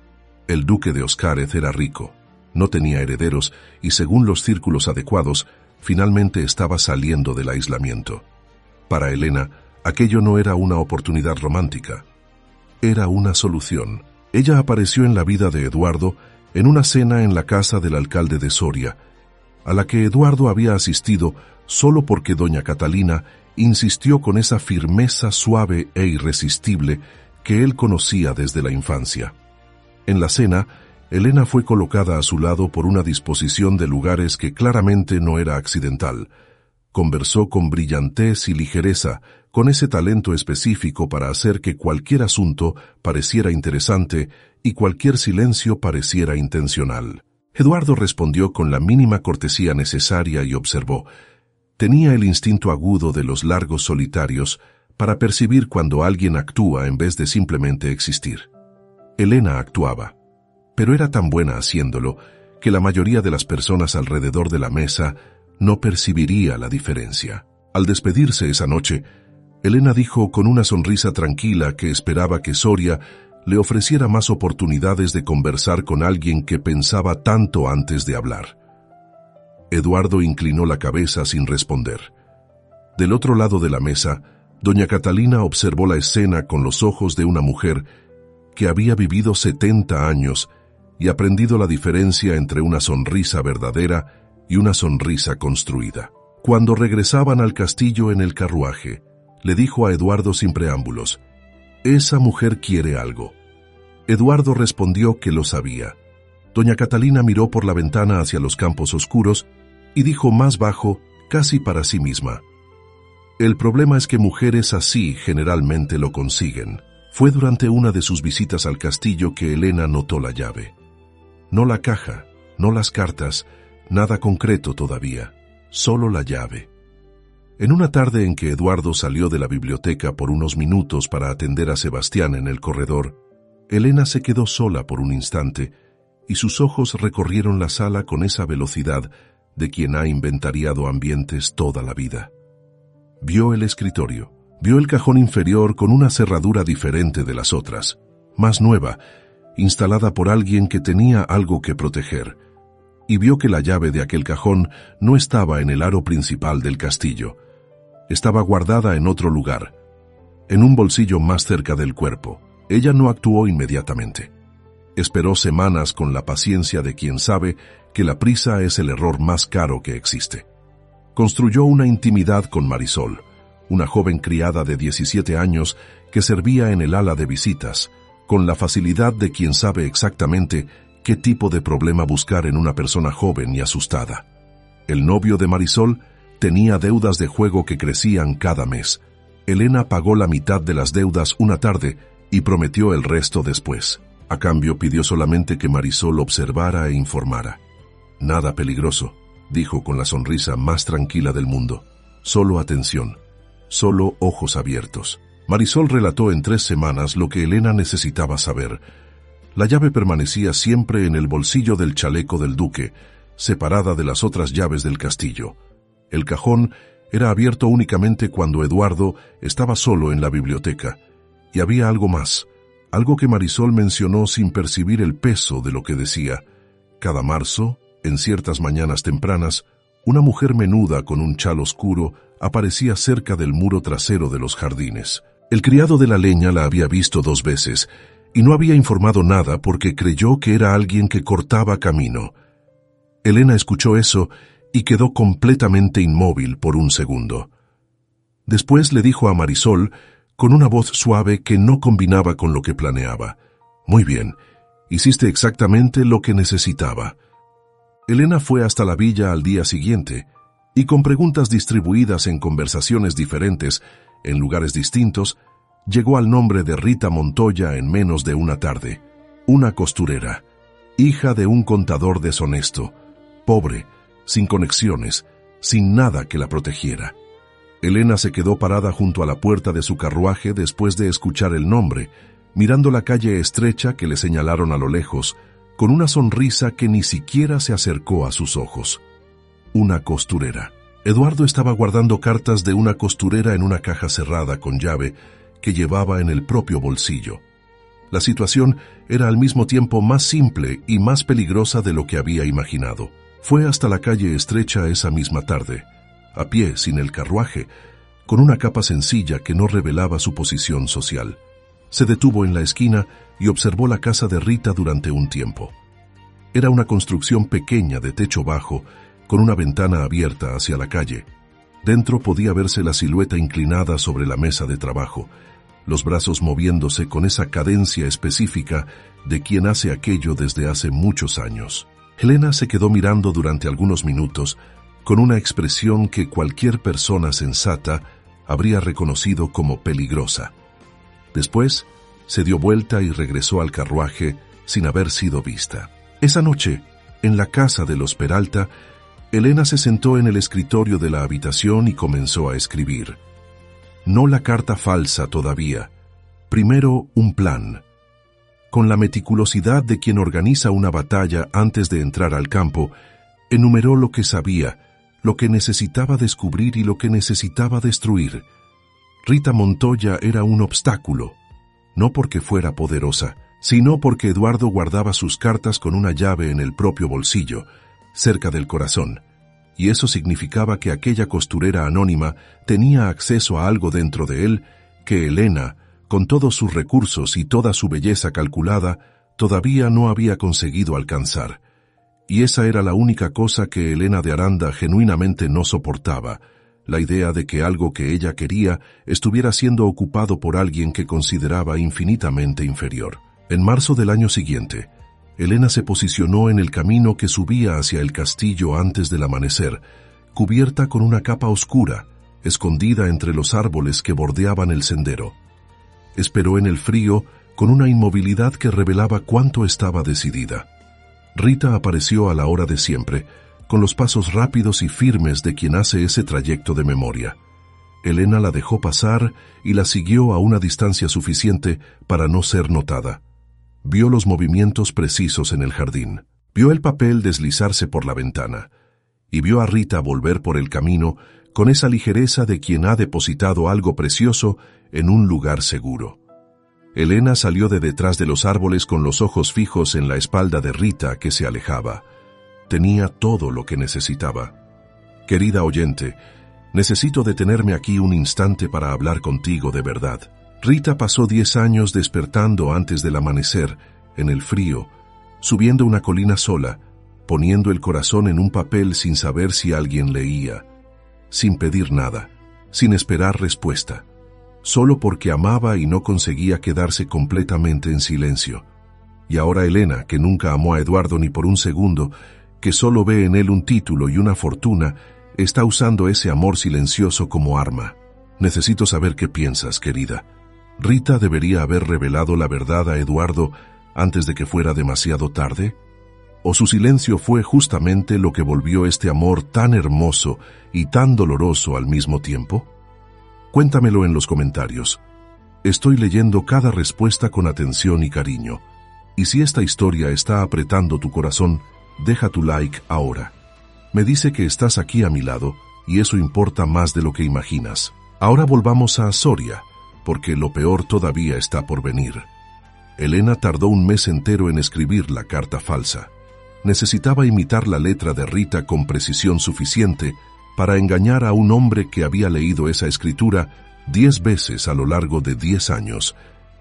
S1: El duque de Oscárez era rico, no tenía herederos y, según los círculos adecuados, finalmente estaba saliendo del aislamiento. Para Elena, aquello no era una oportunidad romántica, era una solución. Ella apareció en la vida de Eduardo en una cena en la casa del alcalde de Soria, a la que Eduardo había asistido solo porque doña Catalina insistió con esa firmeza suave e irresistible que él conocía desde la infancia. En la cena, Elena fue colocada a su lado por una disposición de lugares que claramente no era accidental. Conversó con brillantez y ligereza, con ese talento específico para hacer que cualquier asunto pareciera interesante y cualquier silencio pareciera intencional. Eduardo respondió con la mínima cortesía necesaria y observó. Tenía el instinto agudo de los largos solitarios para percibir cuando alguien actúa en vez de simplemente existir. Elena actuaba, pero era tan buena haciéndolo que la mayoría de las personas alrededor de la mesa no percibiría la diferencia. Al despedirse esa noche, Elena dijo con una sonrisa tranquila que esperaba que Soria le ofreciera más oportunidades de conversar con alguien que pensaba tanto antes de hablar. Eduardo inclinó la cabeza sin responder. Del otro lado de la mesa, doña Catalina observó la escena con los ojos de una mujer que había vivido 70 años y aprendido la diferencia entre una sonrisa verdadera y una sonrisa construida. Cuando regresaban al castillo en el carruaje, le dijo a Eduardo sin preámbulos: «Esa mujer quiere algo». Eduardo respondió que lo sabía. Doña Catalina miró por la ventana hacia los campos oscuros y dijo más bajo, casi para sí misma: «El problema es que mujeres así generalmente lo consiguen». Fue durante una de sus visitas al castillo que Elena notó la llave. No la caja, no las cartas, nada concreto todavía, solo la llave. En una tarde en que Eduardo salió de la biblioteca por unos minutos para atender a Sebastián en el corredor, Elena se quedó sola por un instante y sus ojos recorrieron la sala con esa velocidad de quien ha inventariado ambientes toda la vida. Vio el escritorio, vio el cajón inferior con una cerradura diferente de las otras, más nueva, instalada por alguien que tenía algo que proteger, y vio que la llave de aquel cajón no estaba en el aro principal del castillo. Estaba guardada en otro lugar, en un bolsillo más cerca del cuerpo. Ella no actuó inmediatamente. Esperó semanas con la paciencia de quien sabe que la prisa es el error más caro que existe. Construyó una intimidad con Marisol, una joven criada de 17 años que servía en el ala de visitas, con la facilidad de quien sabe exactamente qué tipo de problema buscar en una persona joven y asustada. El novio de Marisol tenía deudas de juego que crecían cada mes. Elena pagó la mitad de las deudas una tarde y prometió el resto después. A cambio, pidió solamente que Marisol observara e informara. Nada peligroso, dijo con la sonrisa más tranquila del mundo. Solo atención, solo ojos abiertos. Marisol relató en 3 semanas lo que Elena necesitaba saber. La llave permanecía siempre en el bolsillo del chaleco del duque, separada de las otras llaves del castillo. El cajón era abierto únicamente cuando Eduardo estaba solo en la biblioteca. Y había algo más, algo que Marisol mencionó sin percibir el peso de lo que decía. Cada marzo, en ciertas mañanas tempranas, una mujer menuda con un chal oscuro aparecía cerca del muro trasero de los jardines. El criado de la leña la había visto 2 veces y no había informado nada porque creyó que era alguien que cortaba camino. Elena escuchó eso y quedó completamente inmóvil por un segundo. Después le dijo a Marisol, con una voz suave que no combinaba con lo que planeaba: «Muy bien, hiciste exactamente lo que necesitaba». Elena fue hasta la villa al día siguiente, y con preguntas distribuidas en conversaciones diferentes, en lugares distintos, llegó al nombre de Rita Montoya en menos de una tarde. Una costurera, hija de un contador deshonesto, pobre, sin conexiones, sin nada que la protegiera. Elena se quedó parada junto a la puerta de su carruaje después de escuchar el nombre, mirando la calle estrecha que le señalaron a lo lejos, con una sonrisa que ni siquiera se acercó a sus ojos. Una costurera. Eduardo estaba guardando cartas de una costurera en una caja cerrada con llave que llevaba en el propio bolsillo. La situación era al mismo tiempo más simple y más peligrosa de lo que había imaginado. Fue hasta la calle estrecha esa misma tarde, a pie, sin el carruaje, con una capa sencilla que no revelaba su posición social. Se detuvo en la esquina y observó la casa de Rita durante un tiempo. Era una construcción pequeña de techo bajo, con una ventana abierta hacia la calle. Dentro podía verse la silueta inclinada sobre la mesa de trabajo, los brazos moviéndose con esa cadencia específica de quien hace aquello desde hace muchos años. Elena se quedó mirando durante algunos minutos, con una expresión que cualquier persona sensata habría reconocido como peligrosa. Después, se dio vuelta y regresó al carruaje sin haber sido vista. Esa noche, en la casa de los Peralta, Elena se sentó en el escritorio de la habitación y comenzó a escribir. No la carta falsa todavía. Primero, un plan. Con la meticulosidad de quien organiza una batalla antes de entrar al campo, enumeró lo que sabía, lo que necesitaba descubrir y lo que necesitaba destruir. Rita Montoya era un obstáculo, no porque fuera poderosa, sino porque Eduardo guardaba sus cartas con una llave en el propio bolsillo, cerca del corazón, y eso significaba que aquella costurera anónima tenía acceso a algo dentro de él que Elena, con todos sus recursos y toda su belleza calculada, todavía no había conseguido alcanzar. Y esa era la única cosa que Elena de Aranda genuinamente no soportaba, la idea de que algo que ella quería estuviera siendo ocupado por alguien que consideraba infinitamente inferior. En marzo del año siguiente, Elena se posicionó en el camino que subía hacia el castillo antes del amanecer, cubierta con una capa oscura, escondida entre los árboles que bordeaban el sendero. Esperó en el frío con una inmovilidad que revelaba cuánto estaba decidida. Rita apareció a la hora de siempre, con los pasos rápidos y firmes de quien hace ese trayecto de memoria. Elena la dejó pasar y la siguió a una distancia suficiente para no ser notada. Vio los movimientos precisos en el jardín, vio el papel deslizarse por la ventana, y vio a Rita volver por el camino con esa ligereza de quien ha depositado algo precioso en un lugar seguro. Elena salió de detrás de los árboles con los ojos fijos en la espalda de Rita que se alejaba. Tenía todo lo que necesitaba. Querida oyente, necesito detenerme aquí un instante para hablar contigo de verdad. Rita pasó 10 años despertando antes del amanecer, en el frío, subiendo una colina sola, poniendo el corazón en un papel sin saber si alguien leía, sin pedir nada, sin esperar respuesta, solo porque amaba y no conseguía quedarse completamente en silencio. Y ahora Elena, que nunca amó a Eduardo ni por un segundo, que solo ve en él un título y una fortuna, está usando ese amor silencioso como arma. Necesito saber qué piensas, querida. ¿Rita debería haber revelado la verdad a Eduardo antes de que fuera demasiado tarde? ¿O su silencio fue justamente lo que volvió este amor tan hermoso y tan doloroso al mismo tiempo? Cuéntamelo en los comentarios. Estoy leyendo cada respuesta con atención y cariño. Y si esta historia está apretando tu corazón, deja tu like ahora. Me dice que estás aquí a mi lado y eso importa más de lo que imaginas. Ahora volvamos a Soria, porque lo peor todavía está por venir. Elena tardó un mes entero en escribir la carta falsa. Necesitaba imitar la letra de Rita con precisión suficiente para engañar a un hombre que había leído esa escritura 10 veces a lo largo de 10 años,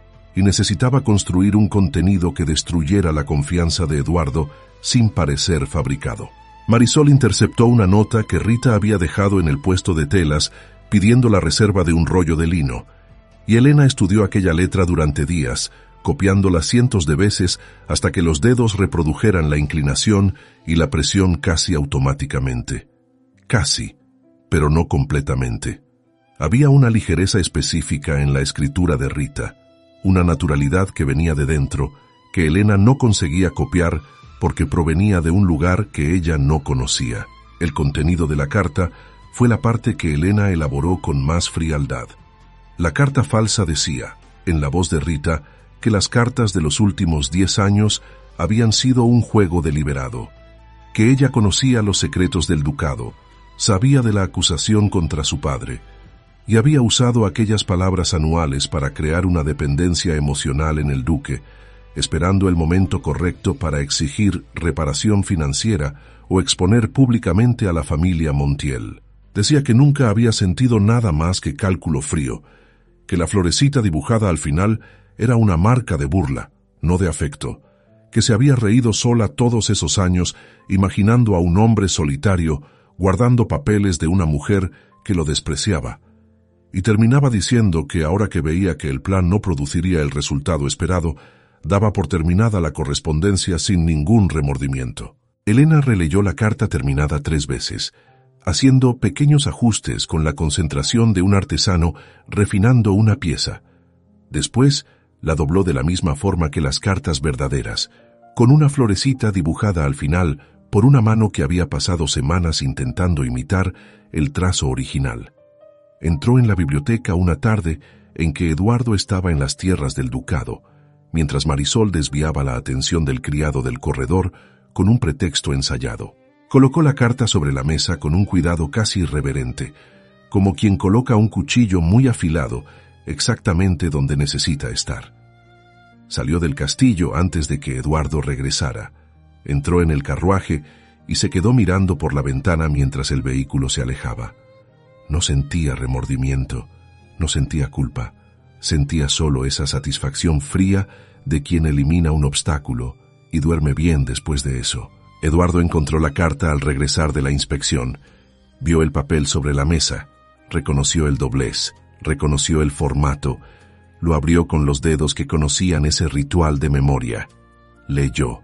S1: y necesitaba construir un contenido que destruyera la confianza de Eduardo sin parecer fabricado. Marisol interceptó una nota que Rita había dejado en el puesto de telas pidiendo la reserva de un rollo de lino, y Elena estudió aquella letra durante días, copiándola cientos de veces hasta que los dedos reprodujeran la inclinación y la presión casi automáticamente. Casi, pero no completamente. Había una ligereza específica en la escritura de Rita, una naturalidad que venía de dentro, que Elena no conseguía copiar porque provenía de un lugar que ella no conocía. El contenido de la carta fue la parte que Elena elaboró con más frialdad. La carta falsa decía, en la voz de Rita, que las cartas de los últimos 10 años habían sido un juego deliberado, que ella conocía los secretos del ducado, sabía de la acusación contra su padre, y había usado aquellas palabras anuales para crear una dependencia emocional en el duque, esperando el momento correcto para exigir reparación financiera o exponer públicamente a la familia Montiel. Decía que nunca había sentido nada más que cálculo frío, que la florecita dibujada al final era una marca de burla, no de afecto, que se había reído sola todos esos años imaginando a un hombre solitario guardando papeles de una mujer que lo despreciaba, y terminaba diciendo que ahora que veía que el plan no produciría el resultado esperado, daba por terminada la correspondencia sin ningún remordimiento. Elena releyó la carta terminada 3 veces, haciendo pequeños ajustes con la concentración de un artesano refinando una pieza. Después, la dobló de la misma forma que las cartas verdaderas, con una florecita dibujada al final por una mano que había pasado semanas intentando imitar el trazo original. Entró en la biblioteca una tarde en que Eduardo estaba en las tierras del ducado, mientras Marisol desviaba la atención del criado del corredor con un pretexto ensayado. Colocó la carta sobre la mesa con un cuidado casi irreverente, como quien coloca un cuchillo muy afilado exactamente donde necesita estar. Salió del castillo antes de que Eduardo regresara. Entró en el carruaje y se quedó mirando por la ventana mientras el vehículo se alejaba. No sentía remordimiento, no sentía culpa, sentía solo esa satisfacción fría de quien elimina un obstáculo y duerme bien después de eso. Eduardo encontró la carta al regresar de la inspección. Vio el papel sobre la mesa, reconoció el doblez, reconoció el formato, lo abrió con los dedos que conocían ese ritual de memoria. Leyó.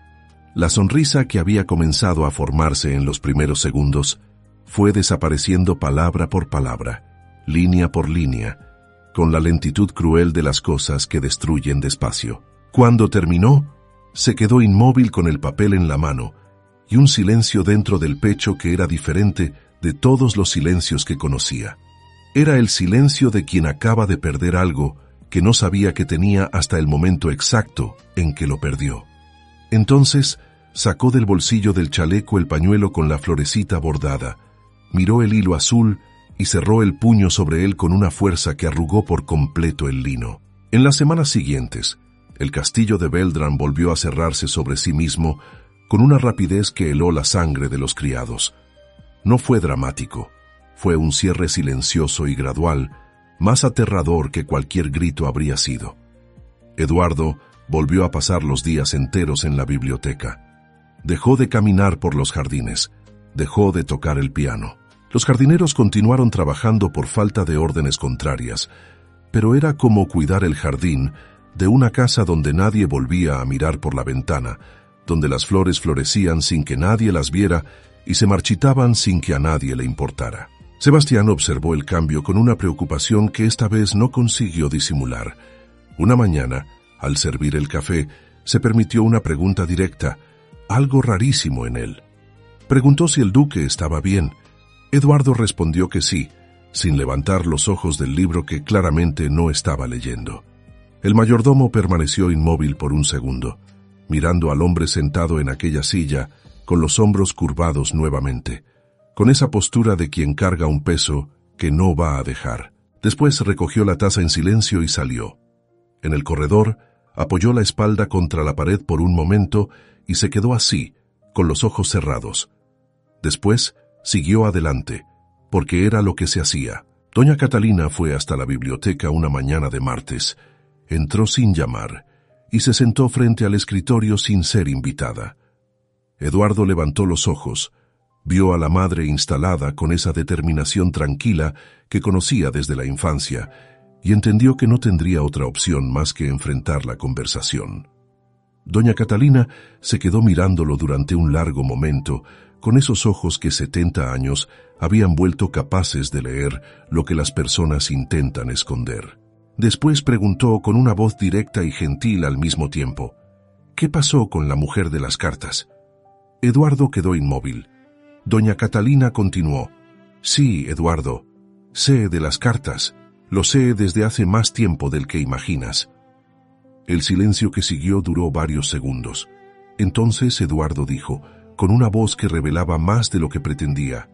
S1: La sonrisa que había comenzado a formarse en los primeros segundos fue desapareciendo palabra por palabra, línea por línea, con la lentitud cruel de las cosas que destruyen despacio. Cuando terminó, se quedó inmóvil con el papel en la mano y un silencio dentro del pecho que era diferente de todos los silencios que conocía. Era el silencio de quien acaba de perder algo que no sabía que tenía hasta el momento exacto en que lo perdió. Entonces, sacó del bolsillo del chaleco el pañuelo con la florecita bordada, miró el hilo azul y cerró el puño sobre él con una fuerza que arrugó por completo el lino. En las semanas siguientes, el castillo de Veldran volvió a cerrarse sobre sí mismo con una rapidez que heló la sangre de los criados. No fue dramático, fue un cierre silencioso y gradual, más aterrador que cualquier grito habría sido. Eduardo volvió a pasar los días enteros en la biblioteca. Dejó de caminar por los jardines, dejó de tocar el piano. Los jardineros continuaron trabajando por falta de órdenes contrarias, pero era como cuidar el jardín de una casa donde nadie volvía a mirar por la ventana, donde las flores florecían sin que nadie las viera y se marchitaban sin que a nadie le importara. Sebastián observó el cambio con una preocupación que esta vez no consiguió disimular. Una mañana, al servir el café, se permitió una pregunta directa, algo rarísimo en él. Preguntó si el duque estaba bien. Eduardo respondió que sí, sin levantar los ojos del libro que claramente no estaba leyendo. El mayordomo permaneció inmóvil por un segundo, mirando al hombre sentado en aquella silla, con los hombros curvados nuevamente, con esa postura de quien carga un peso que no va a dejar. Después recogió la taza en silencio y salió. En el corredor, apoyó la espalda contra la pared por un momento y se quedó así, con los ojos cerrados. Después, siguió adelante, porque era lo que se hacía. Doña Catalina fue hasta la biblioteca una mañana de martes, entró sin llamar y se sentó frente al escritorio sin ser invitada. Eduardo levantó los ojos, vio a la madre instalada con esa determinación tranquila que conocía desde la infancia y entendió que no tendría otra opción más que enfrentar la conversación. Doña Catalina se quedó mirándolo durante un largo momento, con esos ojos que 70 años habían vuelto capaces de leer lo que las personas intentan esconder. Después preguntó con una voz directa y gentil al mismo tiempo, ¿qué pasó con la mujer de las cartas? Eduardo quedó inmóvil. Doña Catalina continuó, sí, Eduardo, sé de las cartas, lo sé desde hace más tiempo del que imaginas. El silencio que siguió duró varios segundos. Entonces Eduardo dijo, con una voz que revelaba más de lo que pretendía,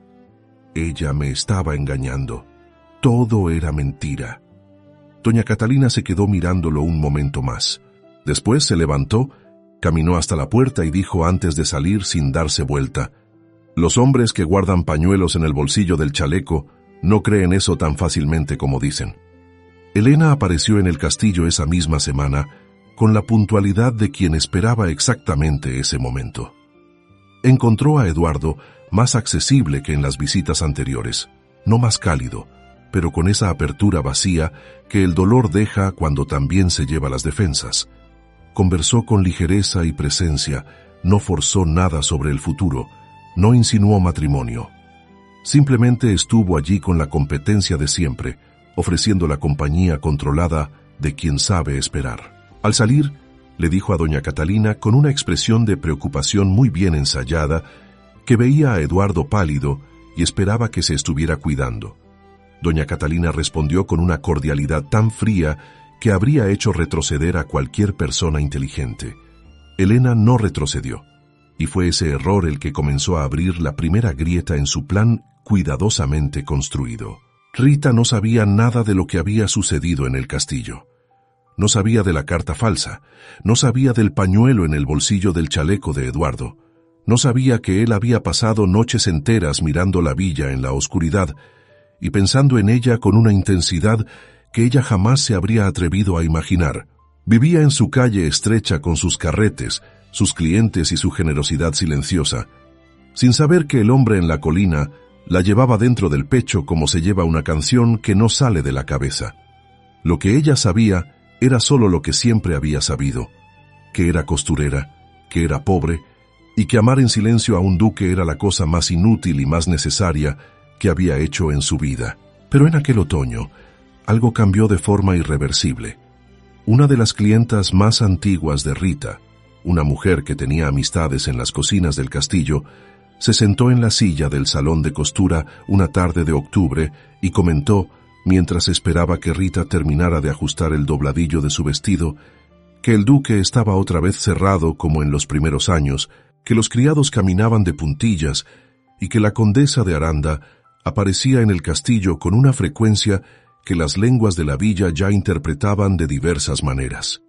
S1: ella me estaba engañando. Todo era mentira. Doña Catalina se quedó mirándolo un momento más. Después se levantó, caminó hasta la puerta y dijo antes de salir sin darse vuelta, los hombres que guardan pañuelos en el bolsillo del chaleco no creen eso tan fácilmente como dicen. Elena apareció en el castillo esa misma semana con la puntualidad de quien esperaba exactamente ese momento. Encontró a Eduardo más accesible que en las visitas anteriores, no más cálido, pero con esa apertura vacía que el dolor deja cuando también se lleva las defensas. Conversó con ligereza y presencia, no forzó nada sobre el futuro, no insinuó matrimonio. Simplemente estuvo allí con la competencia de siempre, ofreciendo la compañía controlada de quien sabe esperar. Al salir, le dijo a doña Catalina con una expresión de preocupación muy bien ensayada que veía a Eduardo pálido y esperaba que se estuviera cuidando. Doña Catalina respondió con una cordialidad tan fría que habría hecho retroceder a cualquier persona inteligente. Elena no retrocedió, y fue ese error el que comenzó a abrir la primera grieta en su plan cuidadosamente construido. Rita no sabía nada de lo que había sucedido en el castillo. No sabía de la carta falsa, no sabía del pañuelo en el bolsillo del chaleco de Eduardo, no sabía que él había pasado noches enteras mirando la villa en la oscuridad y pensando en ella con una intensidad que ella jamás se habría atrevido a imaginar. Vivía en su calle estrecha con sus carretes, sus clientes y su generosidad silenciosa, sin saber que el hombre en la colina la llevaba dentro del pecho como se lleva una canción que no sale de la cabeza. Lo que ella sabía era solo lo que siempre había sabido, que era costurera, que era pobre, y que amar en silencio a un duque era la cosa más inútil y más necesaria que había hecho en su vida. Pero en aquel otoño, algo cambió de forma irreversible. Una de las clientas más antiguas de Rita, una mujer que tenía amistades en las cocinas del castillo, se sentó en la silla del salón de costura una tarde de octubre y comentó, mientras esperaba que Rita terminara de ajustar el dobladillo de su vestido, que el duque estaba otra vez cerrado como en los primeros años, que los criados caminaban de puntillas y que la condesa de Aranda aparecía en el castillo con una frecuencia que las lenguas de la villa ya interpretaban de diversas maneras.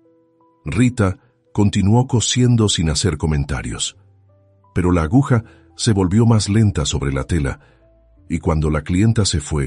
S1: Rita continuó cosiendo sin hacer comentarios, pero la aguja se volvió más lenta sobre la tela, y cuando la clienta se fue,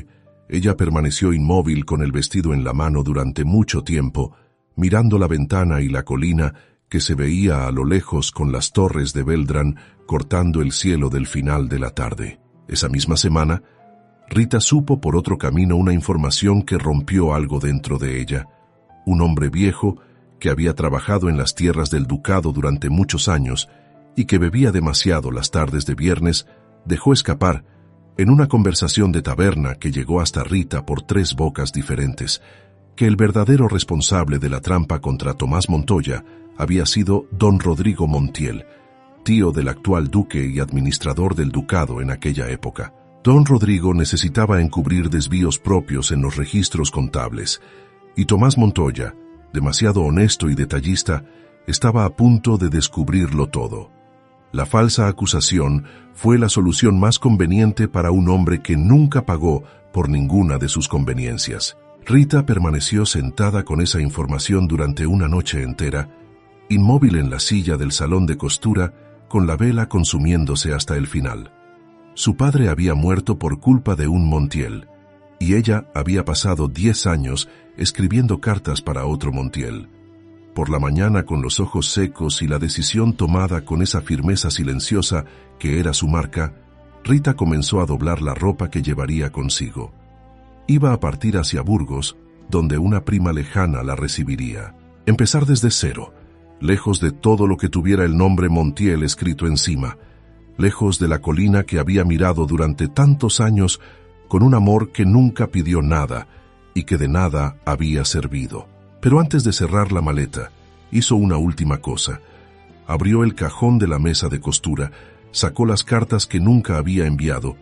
S1: Ella permaneció inmóvil con el vestido en la mano durante mucho tiempo, mirando la ventana y la colina que se veía a lo lejos con las torres de Veldran cortando el cielo del final de la tarde. Esa misma semana, Rita supo por otro camino una información que rompió algo dentro de ella. Un hombre viejo que había trabajado en las tierras del ducado durante muchos años y que bebía demasiado las tardes de viernes, dejó escapar, en una conversación de taberna que llegó hasta Rita por 3 bocas diferentes, que el verdadero responsable de la trampa contra Tomás Montoya había sido don Rodrigo Montiel, tío del actual duque y administrador del ducado en aquella época. Don Rodrigo necesitaba encubrir desvíos propios en los registros contables, y Tomás Montoya, demasiado honesto y detallista, estaba a punto de descubrirlo todo. La falsa acusación fue la solución más conveniente para un hombre que nunca pagó por ninguna de sus conveniencias. Rita permaneció sentada con esa información durante una noche entera, inmóvil en la silla del salón de costura, con la vela consumiéndose hasta el final. Su padre había muerto por culpa de un Montiel, y ella había pasado 10 años escribiendo cartas para otro Montiel. Por la mañana, con los ojos secos y la decisión tomada con esa firmeza silenciosa que era su marca, Rita comenzó a doblar la ropa que llevaría consigo. Iba a partir hacia Burgos, donde una prima lejana la recibiría. Empezar desde cero, lejos de todo lo que tuviera el nombre Montiel escrito encima, lejos de la colina que había mirado durante tantos años con un amor que nunca pidió nada y que de nada había servido. Pero antes de cerrar la maleta, hizo una última cosa. Abrió el cajón de la mesa de costura, sacó las cartas que nunca había enviado,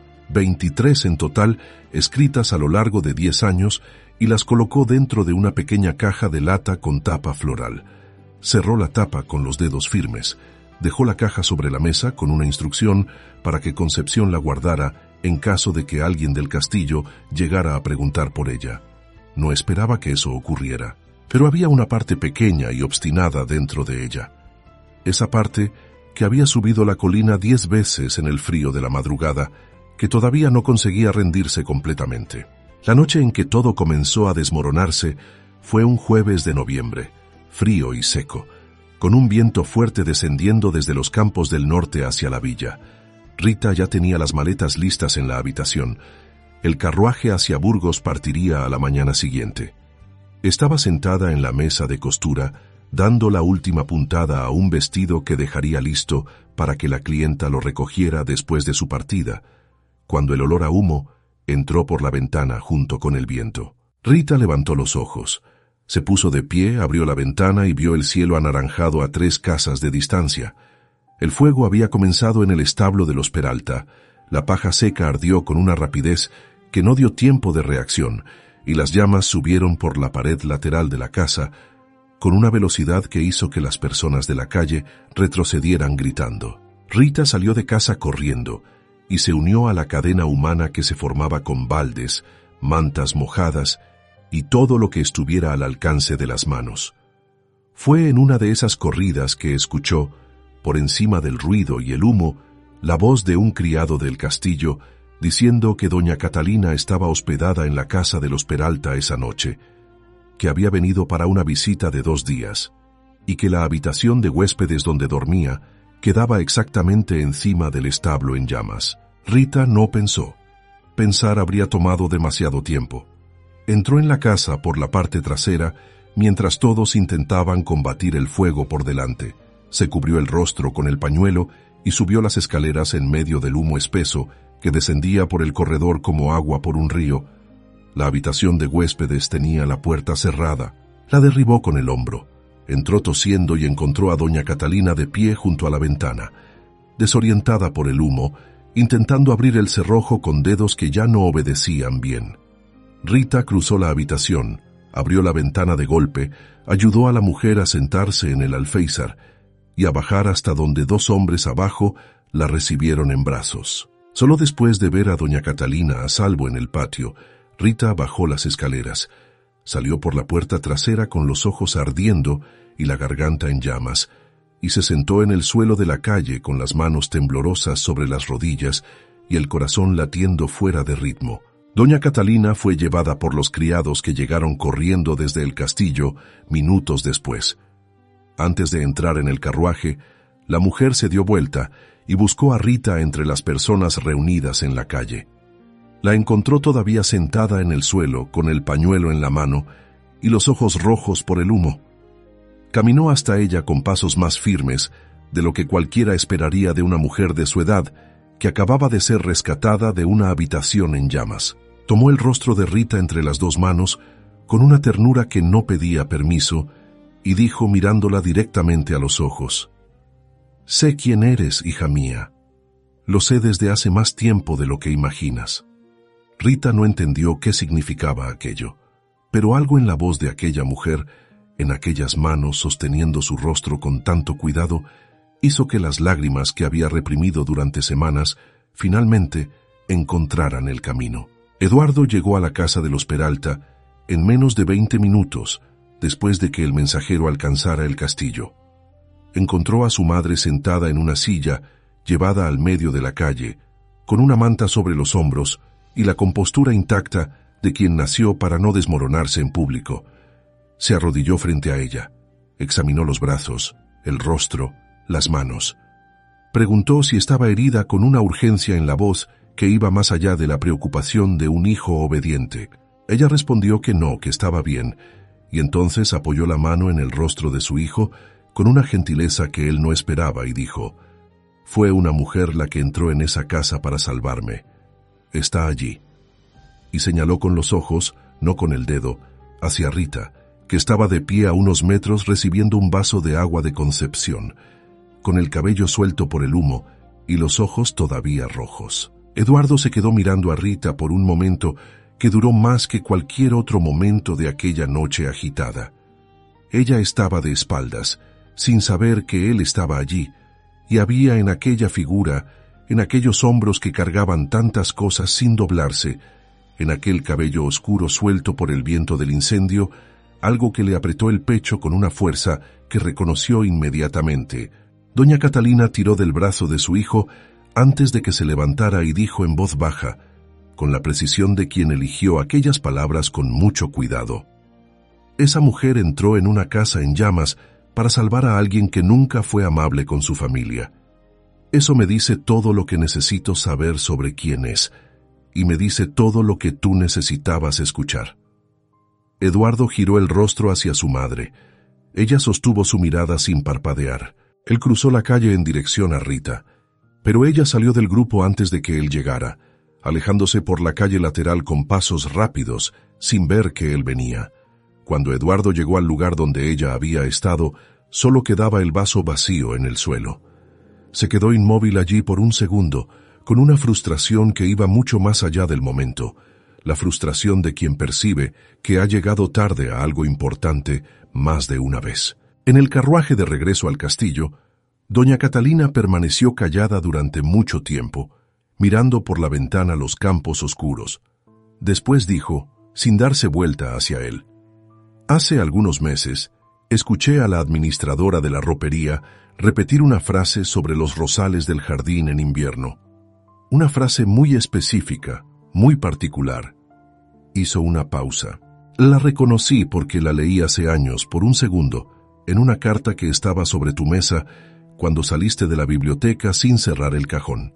S1: 23 en total, escritas a lo largo de 10 años, y las colocó dentro de una pequeña caja de lata con tapa floral. Cerró la tapa con los dedos firmes, dejó la caja sobre la mesa con una instrucción para que Concepción la guardara en caso de que alguien del castillo llegara a preguntar por ella. No esperaba que eso ocurriera, pero había una parte pequeña y obstinada dentro de ella. Esa parte que había subido la colina 10 veces en el frío de la madrugada, que todavía no conseguía rendirse completamente. La noche en que todo comenzó a desmoronarse fue un jueves de noviembre, frío y seco, con un viento fuerte descendiendo desde los campos del norte hacia la villa. Rita ya tenía las maletas listas en la habitación. El carruaje hacia Burgos partiría a la mañana siguiente. Estaba sentada en la mesa de costura, dando la última puntada a un vestido que dejaría listo para que la clienta lo recogiera después de su partida, cuando el olor a humo entró por la ventana junto con el viento. Rita levantó los ojos. Se puso de pie, abrió la ventana y vio el cielo anaranjado a 3 casas de distancia. El fuego había comenzado en el establo de los Peralta. La paja seca ardió con una rapidez que no dio tiempo de reacción, y las llamas subieron por la pared lateral de la casa con una velocidad que hizo que las personas de la calle retrocedieran gritando. Rita salió de casa corriendo y se unió a la cadena humana que se formaba con baldes, mantas mojadas y todo lo que estuviera al alcance de las manos. Fue en una de esas corridas que escuchó, por encima del ruido y el humo, la voz de un criado del castillo diciendo que doña Catalina estaba hospedada en la casa de los Peralta esa noche, que había venido para una visita de 2 días, y que la habitación de huéspedes donde dormía quedaba exactamente encima del establo en llamas. Rita no pensó. Pensar habría tomado demasiado tiempo. Entró en la casa por la parte trasera mientras todos intentaban combatir el fuego por delante. Se cubrió el rostro con el pañuelo y subió las escaleras en medio del humo espeso que descendía por el corredor como agua por un río. La habitación de huéspedes tenía la puerta cerrada. La derribó con el hombro. Entró tosiendo y encontró a doña Catalina de pie junto a la ventana, desorientada por el humo, intentando abrir el cerrojo con dedos que ya no obedecían bien. Rita cruzó la habitación, abrió la ventana de golpe, ayudó a la mujer a sentarse en el alféizar y a bajar hasta donde 2 hombres abajo la recibieron en brazos. Solo después de ver a doña Catalina a salvo en el patio, Rita bajó las escaleras, salió por la puerta trasera con los ojos ardiendo y la garganta en llamas, y se sentó en el suelo de la calle con las manos temblorosas sobre las rodillas y el corazón latiendo fuera de ritmo. Doña Catalina fue llevada por los criados que llegaron corriendo desde el castillo minutos después. Antes de entrar en el carruaje, la mujer se dio vuelta y buscó a Rita entre las personas reunidas en la calle. La encontró todavía sentada en el suelo con el pañuelo en la mano y los ojos rojos por el humo. Caminó hasta ella con pasos más firmes de lo que cualquiera esperaría de una mujer de su edad que acababa de ser rescatada de una habitación en llamas. Tomó el rostro de Rita entre las dos manos con una ternura que no pedía permiso y dijo mirándola directamente a los ojos: «Sé quién eres, hija mía. Lo sé desde hace más tiempo de lo que imaginas». Rita no entendió qué significaba aquello, pero algo en la voz de aquella mujer, en aquellas manos sosteniendo su rostro con tanto cuidado, hizo que las lágrimas que había reprimido durante semanas finalmente encontraran el camino. Eduardo llegó a la casa de los Peralta en menos de 20 minutos después de que el mensajero alcanzara el castillo. Encontró a su madre sentada en una silla llevada al medio de la calle, con una manta sobre los hombros y la compostura intacta de quien nació para no desmoronarse en público. Se arrodilló frente a ella, examinó los brazos, el rostro, las manos. Preguntó si estaba herida con una urgencia en la voz que iba más allá de la preocupación de un hijo obediente. Ella respondió que no, que estaba bien, y entonces apoyó la mano en el rostro de su hijo con una gentileza que él no esperaba y dijo: «Fue una mujer la que entró en esa casa para salvarme. Está allí». Y señaló con los ojos, no con el dedo, hacia Rita, que estaba de pie a unos metros recibiendo un vaso de agua de Concepción, con el cabello suelto por el humo y los ojos todavía rojos. Eduardo se quedó mirando a Rita por un momento que duró más que cualquier otro momento de aquella noche agitada. Ella estaba de espaldas, sin saber que él estaba allí, y había en aquella figura, en aquellos hombros que cargaban tantas cosas sin doblarse, en aquel cabello oscuro suelto por el viento del incendio, algo que le apretó el pecho con una fuerza que reconoció inmediatamente. Doña Catalina tiró del brazo de su hijo antes de que se levantara y dijo en voz baja, con la precisión de quien eligió aquellas palabras con mucho cuidado: «Esa mujer entró en una casa en llamas para salvar a alguien que nunca fue amable con su familia. Eso me dice todo lo que necesito saber sobre quién es, y me dice todo lo que tú necesitabas escuchar». Eduardo giró el rostro hacia su madre. Ella sostuvo su mirada sin parpadear. Él cruzó la calle en dirección a Rita, pero ella salió del grupo antes de que él llegara, alejándose por la calle lateral con pasos rápidos, sin ver que él venía. Cuando Eduardo llegó al lugar donde ella había estado, solo quedaba el vaso vacío en el suelo. Se quedó inmóvil allí por un segundo, con una frustración que iba mucho más allá del momento, la frustración de quien percibe que ha llegado tarde a algo importante más de una vez. En el carruaje de regreso al castillo, doña Catalina permaneció callada durante mucho tiempo, mirando por la ventana los campos oscuros. Después dijo, sin darse vuelta hacia él: «Hace algunos meses, escuché a la administradora de la ropería repetir una frase sobre los rosales del jardín en invierno. Una frase muy específica, muy particular». Hizo una pausa. «La reconocí porque la leí hace años, por un segundo, en una carta que estaba sobre tu mesa cuando saliste de la biblioteca sin cerrar el cajón».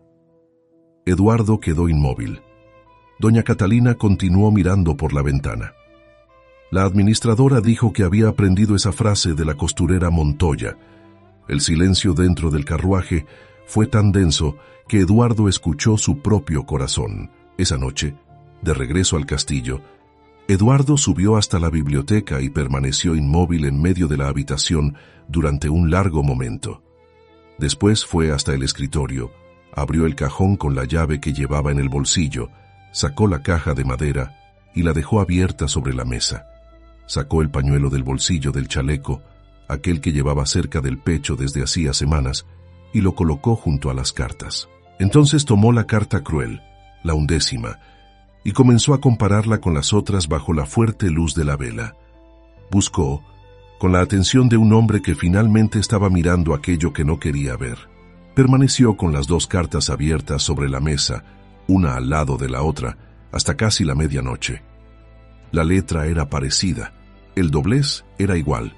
S1: Eduardo quedó inmóvil. Doña Catalina continuó mirando por la ventana. La administradora dijo que había aprendido esa frase de la costurera Montoya. El silencio dentro del carruaje fue tan denso que Eduardo escuchó su propio corazón. Esa noche, de regreso al castillo, Eduardo subió hasta la biblioteca y permaneció inmóvil en medio de la habitación durante un largo momento. Después fue hasta el escritorio, abrió el cajón con la llave que llevaba en el bolsillo, sacó la caja de madera y la dejó abierta sobre la mesa. Sacó el pañuelo del bolsillo del chaleco, aquel que llevaba cerca del pecho desde hacía semanas, y lo colocó junto a las cartas. Entonces tomó la carta cruel, la 11ª, y comenzó a compararla con las otras bajo la fuerte luz de la vela. Buscó, con la atención de un hombre que finalmente estaba mirando aquello que no quería ver. Permaneció con las dos cartas abiertas sobre la mesa, una al lado de la otra, hasta casi la medianoche. La letra era parecida, el doblez era igual.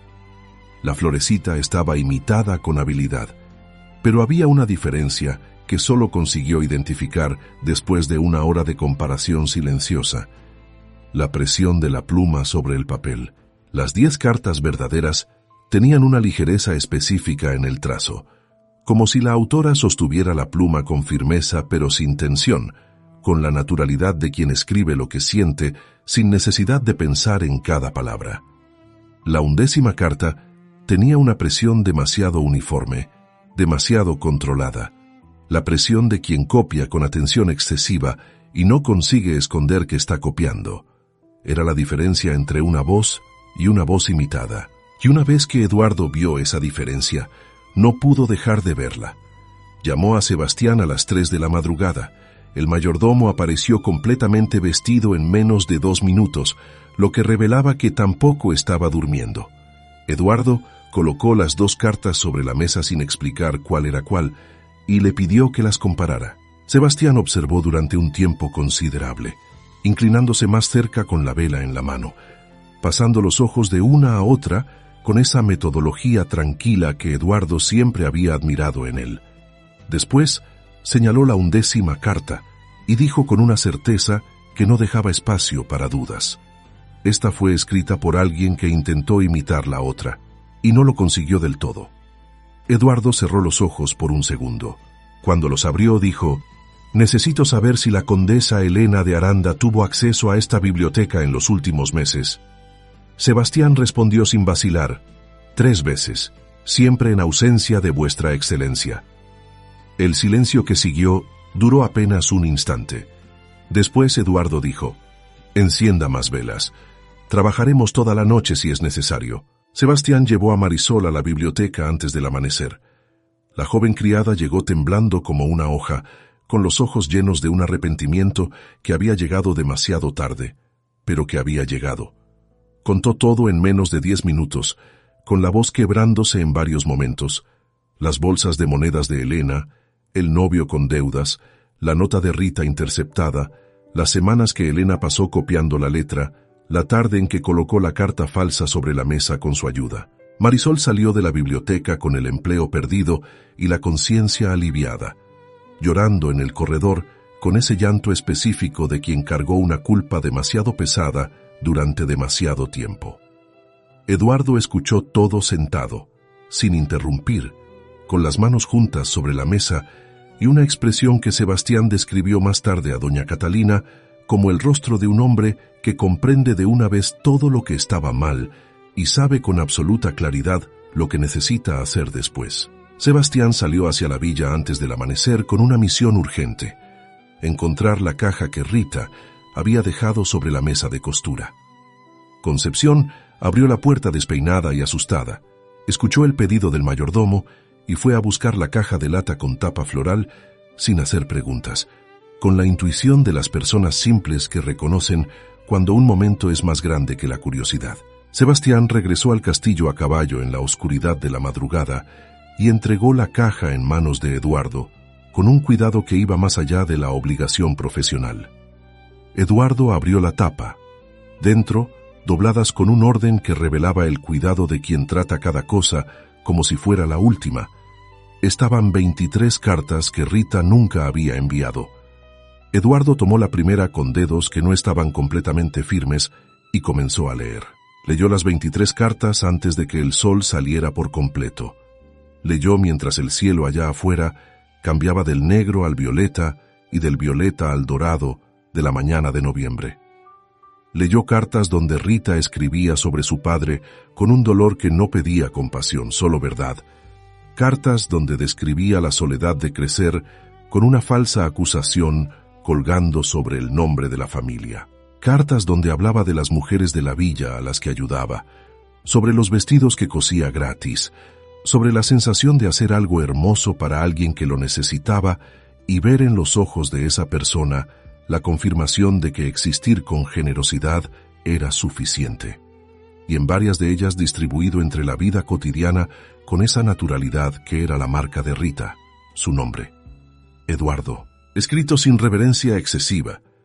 S1: La florecita estaba imitada con habilidad, pero había una diferencia que solo consiguió identificar después de una hora de comparación silenciosa: la presión de la pluma sobre el papel. Las 10 cartas verdaderas tenían una ligereza específica en el trazo, como si la autora sostuviera la pluma con firmeza pero sin tensión, con la naturalidad de quien escribe lo que siente sin necesidad de pensar en cada palabra. La 11ª carta tenía una presión demasiado uniforme, demasiado controlada, la presión de quien copia con atención excesiva y no consigue esconder que está copiando. Era la diferencia entre una voz y una voz imitada. Y una vez que Eduardo vio esa diferencia, no pudo dejar de verla. Llamó a Sebastián a las 3 de la madrugada. El mayordomo apareció completamente vestido en menos de 2 minutos, lo que revelaba que tampoco estaba durmiendo. Eduardo colocó las 2 cartas sobre la mesa sin explicar cuál era cuál, y le pidió que las comparara. Sebastián observó durante un tiempo considerable, inclinándose más cerca con la vela en la mano, pasando los ojos de una a otra con esa metodología tranquila que Eduardo siempre había admirado en él. Después señaló la 11ª carta y dijo con una certeza que no dejaba espacio para dudas: esta fue escrita por alguien que intentó imitar la otra, y no lo consiguió del todo. Eduardo cerró los ojos por un segundo. Cuando los abrió, dijo: necesito saber si la condesa Elena de Aranda tuvo acceso a esta biblioteca en los últimos meses. Sebastián respondió sin vacilar: 3 veces, siempre en ausencia de vuestra excelencia. El silencio que siguió duró apenas un instante. Después Eduardo dijo: encienda más velas. Trabajaremos toda la noche si es necesario. Sebastián llevó a Marisol a la biblioteca antes del amanecer. La joven criada llegó temblando como una hoja, con los ojos llenos de un arrepentimiento que había llegado demasiado tarde, pero que había llegado. Contó todo en menos de 10 minutos, con la voz quebrándose en varios momentos: las bolsas de monedas de Elena, el novio con deudas, la nota de Rita interceptada, las semanas que Elena pasó copiando la letra, la tarde en que colocó la carta falsa sobre la mesa con su ayuda. Marisol salió de la biblioteca con el empleo perdido y la conciencia aliviada, llorando en el corredor con ese llanto específico de quien cargó una culpa demasiado pesada durante demasiado tiempo. Eduardo escuchó todo sentado, sin interrumpir, con las manos juntas sobre la mesa y una expresión que Sebastián describió más tarde a doña Catalina como el rostro de un hombre que comprende de una vez todo lo que estaba mal y sabe con absoluta claridad lo que necesita hacer después. Sebastián salió hacia la villa antes del amanecer con una misión urgente: encontrar la caja que Rita había dejado sobre la mesa de costura. Concepción abrió la puerta despeinada y asustada, escuchó el pedido del mayordomo y fue a buscar la caja de lata con tapa floral sin hacer preguntas, con la intuición de las personas simples que reconocen cuando un momento es más grande que la curiosidad. Sebastián regresó al castillo a caballo en la oscuridad de la madrugada y entregó la caja en manos de Eduardo, con un cuidado que iba más allá de la obligación profesional. Eduardo abrió la tapa. Dentro, dobladas con un orden que revelaba el cuidado de quien trata cada cosa como si fuera la última, estaban 23 cartas que Rita nunca había enviado. Eduardo tomó la primera con dedos que no estaban completamente firmes y comenzó a leer. Leyó las 23 cartas antes de que el sol saliera por completo. Leyó mientras el cielo allá afuera cambiaba del negro al violeta y del violeta al dorado de la mañana de noviembre. Leyó cartas donde Rita escribía sobre su padre con un dolor que no pedía compasión, solo verdad. Cartas donde describía la soledad de crecer con una falsa acusación colgando sobre el nombre de la familia. Cartas donde hablaba de las mujeres de la villa a las que ayudaba, sobre los vestidos que cosía gratis, sobre la sensación de hacer algo hermoso para alguien que lo necesitaba y ver en los ojos de esa persona la confirmación de que existir con generosidad era suficiente. Y en varias de ellas distribuido entre la vida cotidiana con esa naturalidad que era la marca de Rita, su nombre: Eduardo. Escrito sin reverencia excesiva,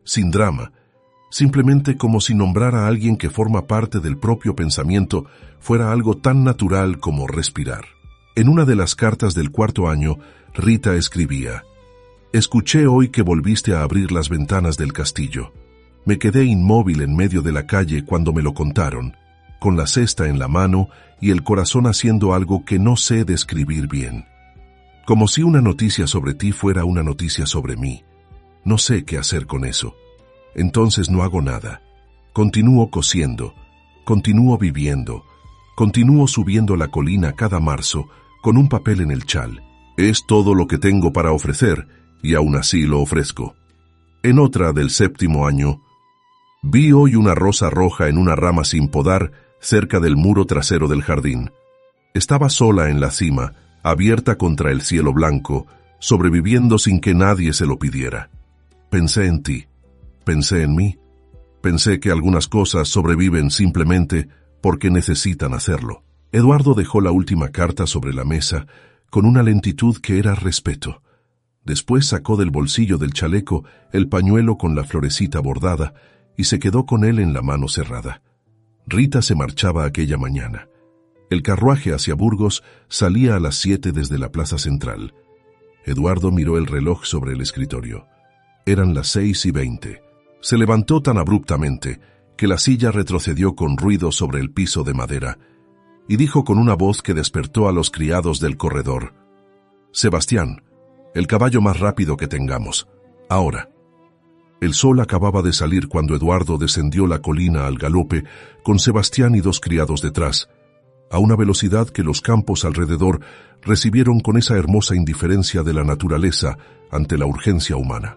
S1: sin drama, simplemente como si nombrar a alguien que forma parte del propio pensamiento fuera algo tan natural como respirar. En una de las cartas del cuarto año, Rita escribía: «Escuché hoy que volviste a abrir las ventanas del castillo. Me quedé inmóvil en medio de la calle cuando me lo contaron, con la cesta en la mano y el corazón haciendo algo que no sé describir bien. Como si una noticia sobre ti fuera una noticia sobre mí. No sé qué hacer con eso. Entonces no hago nada. Continúo cosiendo, continúo viviendo, continúo subiendo la colina cada marzo con un papel en el chal. Es todo lo que tengo para ofrecer y aún así lo ofrezco». En otra del séptimo año, vi hoy una rosa roja en una rama sin podar cerca del muro trasero del jardín. Estaba sola en la cima, abierta contra el cielo blanco, sobreviviendo sin que nadie se lo pidiera. Pensé en ti, pensé en mí, pensé que algunas cosas sobreviven simplemente porque necesitan hacerlo. Eduardo dejó la última carta sobre la mesa con una lentitud que era respeto. Después sacó del bolsillo del chaleco el pañuelo con la florecita bordada y se quedó con él en la mano cerrada. Rita se marchaba aquella mañana. El carruaje hacia Burgos salía a las 7 desde la plaza central. Eduardo miró el reloj sobre el escritorio. Eran las 6:20. Se levantó tan abruptamente que la silla retrocedió con ruido sobre el piso de madera y dijo con una voz que despertó a los criados del corredor: «Sebastián, el caballo más rápido que tengamos. Ahora». El sol acababa de salir cuando Eduardo descendió la colina al galope con Sebastián y 2 criados detrás, a una velocidad que los campos alrededor recibieron con esa hermosa indiferencia de la naturaleza ante la urgencia humana.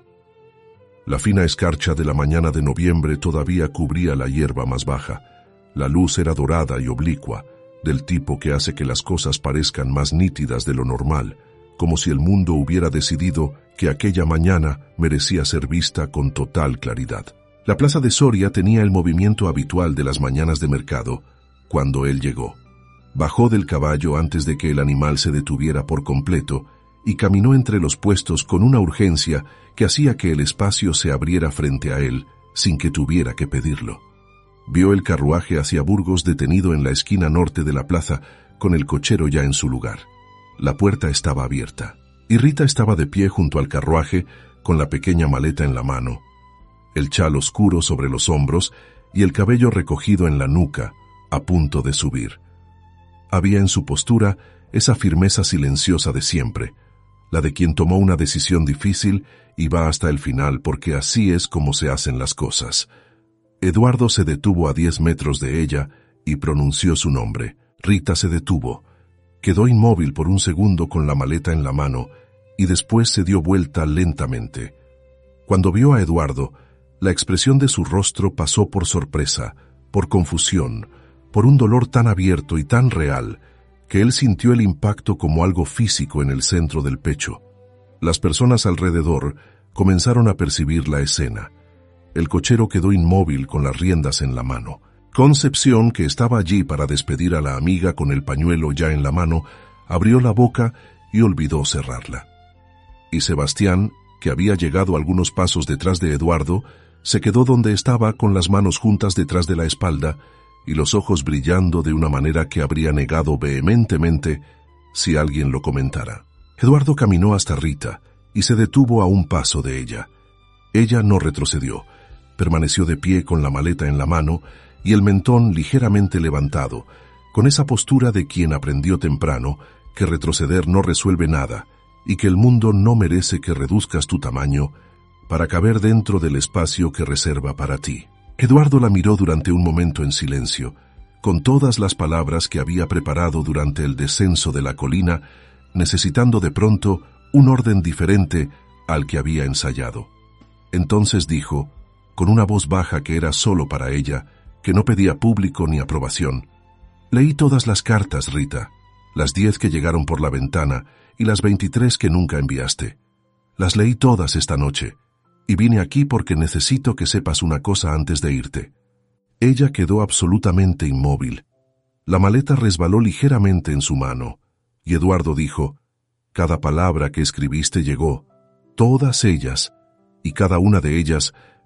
S1: La fina escarcha de la mañana de noviembre todavía cubría la hierba más baja. La luz era dorada y oblicua, del tipo que hace que las cosas parezcan más nítidas de lo normal, como si el mundo hubiera decidido que aquella mañana merecía ser vista con total claridad. La plaza de Soria tenía el movimiento habitual de las mañanas de mercado cuando él llegó. Bajó del caballo antes de que el animal se detuviera por completo y caminó entre los puestos con una urgencia que hacía que el espacio se abriera frente a él sin que tuviera que pedirlo. Vio el carruaje hacia Burgos detenido en la esquina norte de la plaza con el cochero ya en su lugar. La puerta estaba abierta y Rita estaba de pie junto al carruaje con la pequeña maleta en la mano, el chal oscuro sobre los hombros y el cabello recogido en la nuca, a punto de subir. Había en su postura esa firmeza silenciosa de siempre, la de quien tomó una decisión difícil y va hasta el final porque así es como se hacen las cosas. Eduardo se detuvo a 10 metros de ella y pronunció su nombre. Rita se detuvo. Quedó inmóvil por un segundo con la maleta en la mano y después se dio vuelta lentamente. Cuando vio a Eduardo, la expresión de su rostro pasó por sorpresa, por confusión, por un dolor tan abierto y tan real que él sintió el impacto como algo físico en el centro del pecho. Las personas alrededor comenzaron a percibir la escena. El cochero quedó inmóvil con las riendas en la mano. Concepción, que estaba allí para despedir a la amiga con el pañuelo ya en la mano, abrió la boca y olvidó cerrarla. Y Sebastián, que había llegado algunos pasos detrás de Eduardo, se quedó donde estaba con las manos juntas detrás de la espalda y los ojos brillando de una manera que habría negado vehementemente si alguien lo comentara. Eduardo caminó hasta Rita y se detuvo a un paso de ella. Ella no retrocedió, permaneció de pie con la maleta en la mano y el mentón ligeramente levantado, con esa postura de quien aprendió temprano que retroceder no resuelve nada y que el mundo no merece que reduzcas tu tamaño para caber dentro del espacio que reserva para ti. Eduardo la miró durante un momento en silencio, con todas las palabras que había preparado durante el descenso de la colina, necesitando de pronto un orden diferente al que había ensayado. Entonces dijo, con una voz baja que era solo para ella, que no pedía público ni aprobación: «Leí todas las cartas, Rita, las 10 que llegaron por la ventana y las 23 que nunca enviaste. Las leí todas esta noche, y vine aquí porque necesito que sepas una cosa antes de irte». Ella quedó absolutamente inmóvil. La maleta resbaló ligeramente en su mano, y Eduardo dijo, «Cada palabra que escribiste llegó, todas ellas, y cada una de ellas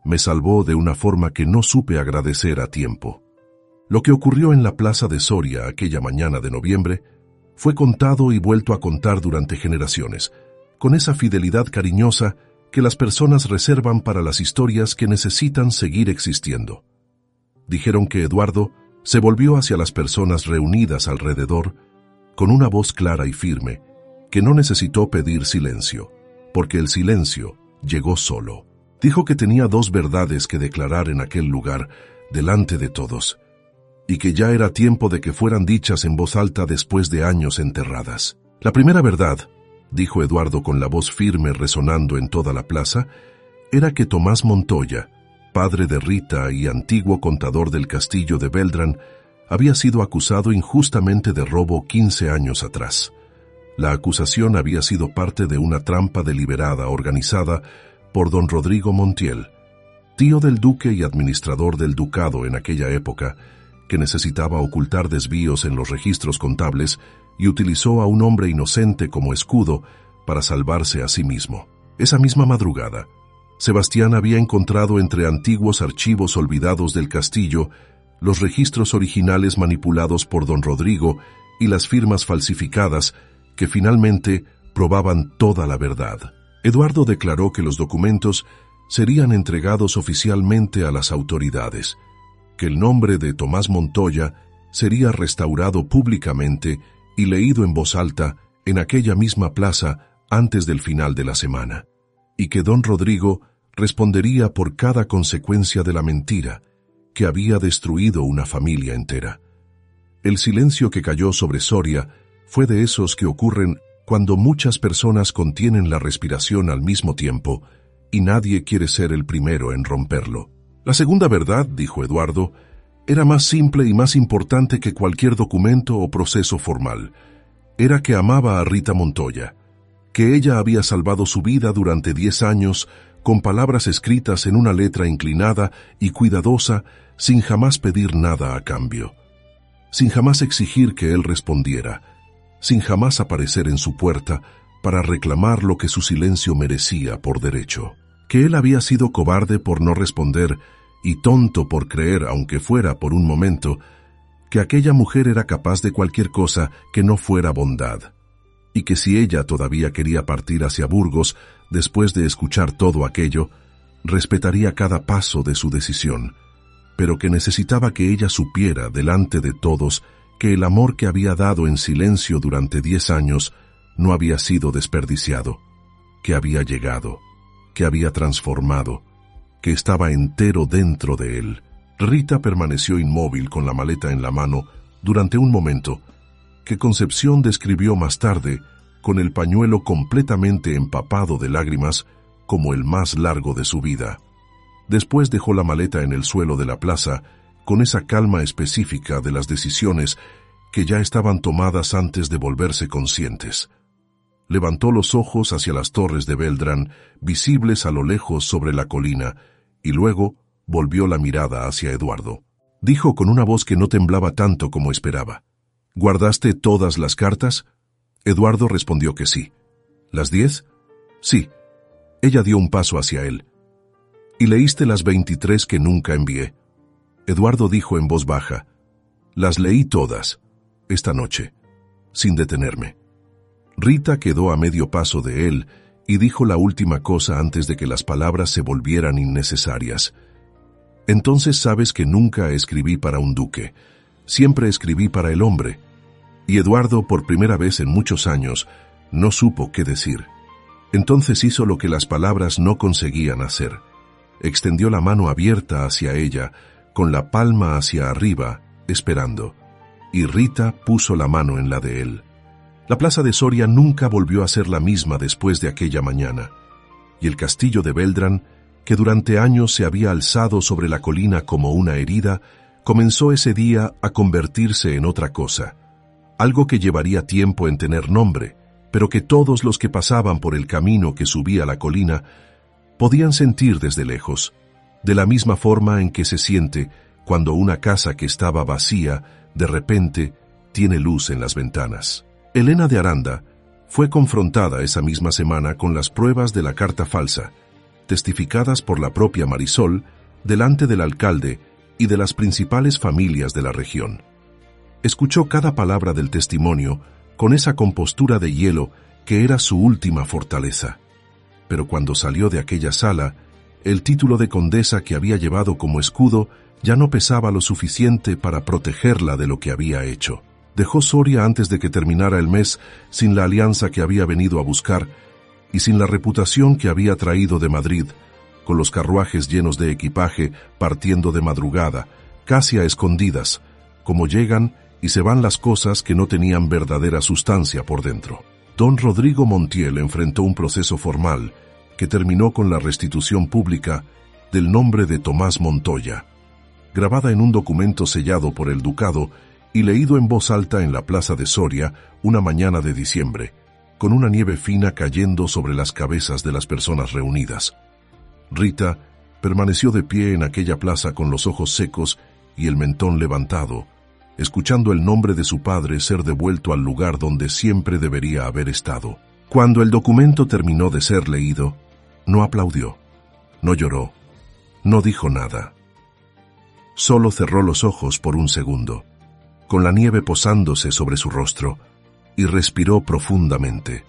S1: me salvó de una forma que no supe agradecer a tiempo. Lo que ocurrió en la plaza de Soria aquella mañana de noviembre fue contado y vuelto a contar durante generaciones, con esa fidelidad cariñosa que las personas reservan para las historias que necesitan seguir existiendo. Dijeron que Eduardo se volvió hacia las personas reunidas alrededor con una voz clara y firme, que no necesitó pedir silencio, porque el silencio llegó solo. Dijo que tenía dos verdades que declarar en aquel lugar, delante de todos, y que ya era tiempo de que fueran dichas en voz alta después de años enterradas. La primera verdad, dijo Eduardo con la voz firme resonando en toda la plaza, era que Tomás Montoya, padre de Rita y antiguo contador del castillo de Beltrán, había sido acusado injustamente de robo 15 años atrás. La acusación había sido parte de una trampa deliberada organizada por don Rodrigo Montiel, tío del duque y administrador del ducado en aquella época, que necesitaba ocultar desvíos en los registros contables y utilizó a un hombre inocente como escudo para salvarse a sí mismo. Esa misma madrugada, Sebastián había encontrado entre antiguos archivos olvidados del castillo los registros originales manipulados por don Rodrigo y las firmas falsificadas que finalmente probaban toda la verdad. Eduardo declaró que los documentos serían entregados oficialmente a las autoridades, que el nombre de Tomás Montoya sería restaurado públicamente y leído en voz alta en aquella misma plaza antes del final de la semana, y que don Rodrigo respondería por cada consecuencia de la mentira que había destruido una familia entera. El silencio que cayó sobre Soria fue de esos que ocurren cuando muchas personas contienen la respiración al mismo tiempo y nadie quiere ser el primero en romperlo. La segunda verdad, dijo Eduardo, era más simple y más importante que cualquier documento o proceso formal. Era que amaba a Rita Montoya, que ella había salvado su vida durante 10 años con palabras escritas en una letra inclinada y cuidadosa, sin jamás pedir nada a cambio, sin jamás exigir que él respondiera, sin jamás aparecer en su puerta para reclamar lo que su silencio merecía por derecho. Que él había sido cobarde por no responder y tonto por creer, aunque fuera por un momento, que aquella mujer era capaz de cualquier cosa que no fuera bondad, y que si ella todavía quería partir hacia Burgos después de escuchar todo aquello, respetaría cada paso de su decisión, pero que necesitaba que ella supiera delante de todos que el amor que había dado en silencio durante 10 años no había sido desperdiciado, que había llegado, que había transformado, que estaba entero dentro de él. Rita permaneció inmóvil con la maleta en la mano durante un momento, que Concepción describió más tarde con el pañuelo completamente empapado de lágrimas como el más largo de su vida. Después dejó la maleta en el suelo de la plaza con esa calma específica de las decisiones que ya estaban tomadas antes de volverse conscientes. Levantó los ojos hacia las torres de Beltrán, visibles a lo lejos sobre la colina, y luego volvió la mirada hacia Eduardo. Dijo con una voz que no temblaba tanto como esperaba: ¿Guardaste todas las cartas? Eduardo respondió que sí. ¿Las 10? Sí. Ella dio un paso hacia él. ¿Y leíste las 23 que nunca envié? Eduardo dijo en voz baja: Las leí todas, esta noche, sin detenerme. Rita quedó a medio paso de él y dijo la última cosa antes de que las palabras se volvieran innecesarias. Entonces sabes que nunca escribí para un duque, siempre escribí para el hombre. Y Eduardo, por primera vez en muchos años, no supo qué decir. Entonces hizo lo que las palabras no conseguían hacer. Extendió la mano abierta hacia ella, con la palma hacia arriba, esperando. Y Rita puso la mano en la de él. La plaza de Soria nunca volvió a ser la misma después de aquella mañana. Y el castillo de Beltrán, que durante años se había alzado sobre la colina como una herida, comenzó ese día a convertirse en otra cosa. Algo que llevaría tiempo en tener nombre, pero que todos los que pasaban por el camino que subía la colina podían sentir desde lejos, de la misma forma en que se siente cuando una casa que estaba vacía, de repente, tiene luz en las ventanas. Elena de Aranda fue confrontada esa misma semana con las pruebas de la carta falsa, testificadas por la propia Marisol, delante del alcalde y de las principales familias de la región. Escuchó cada palabra del testimonio con esa compostura de hielo que era su última fortaleza. Pero cuando salió de aquella sala, el título de condesa que había llevado como escudo ya no pesaba lo suficiente para protegerla de lo que había hecho. Dejó Soria antes de que terminara el mes sin la alianza que había venido a buscar y sin la reputación que había traído de Madrid, con los carruajes llenos de equipaje partiendo de madrugada, casi a escondidas, como llegan y se van las cosas que no tenían verdadera sustancia por dentro. Don Rodrigo Montiel enfrentó un proceso formal que terminó con la restitución pública del nombre de Tomás Montoya, grabada en un documento sellado por el ducado y leído en voz alta en la plaza de Soria una mañana de diciembre, con una nieve fina cayendo sobre las cabezas de las personas reunidas. Rita permaneció de pie en aquella plaza con los ojos secos y el mentón levantado, escuchando el nombre de su padre ser devuelto al lugar donde siempre debería haber estado. Cuando el documento terminó de ser leído, no aplaudió, no lloró, no dijo nada. Solo cerró los ojos por un segundo, con la nieve posándose sobre su rostro, y respiró profundamente.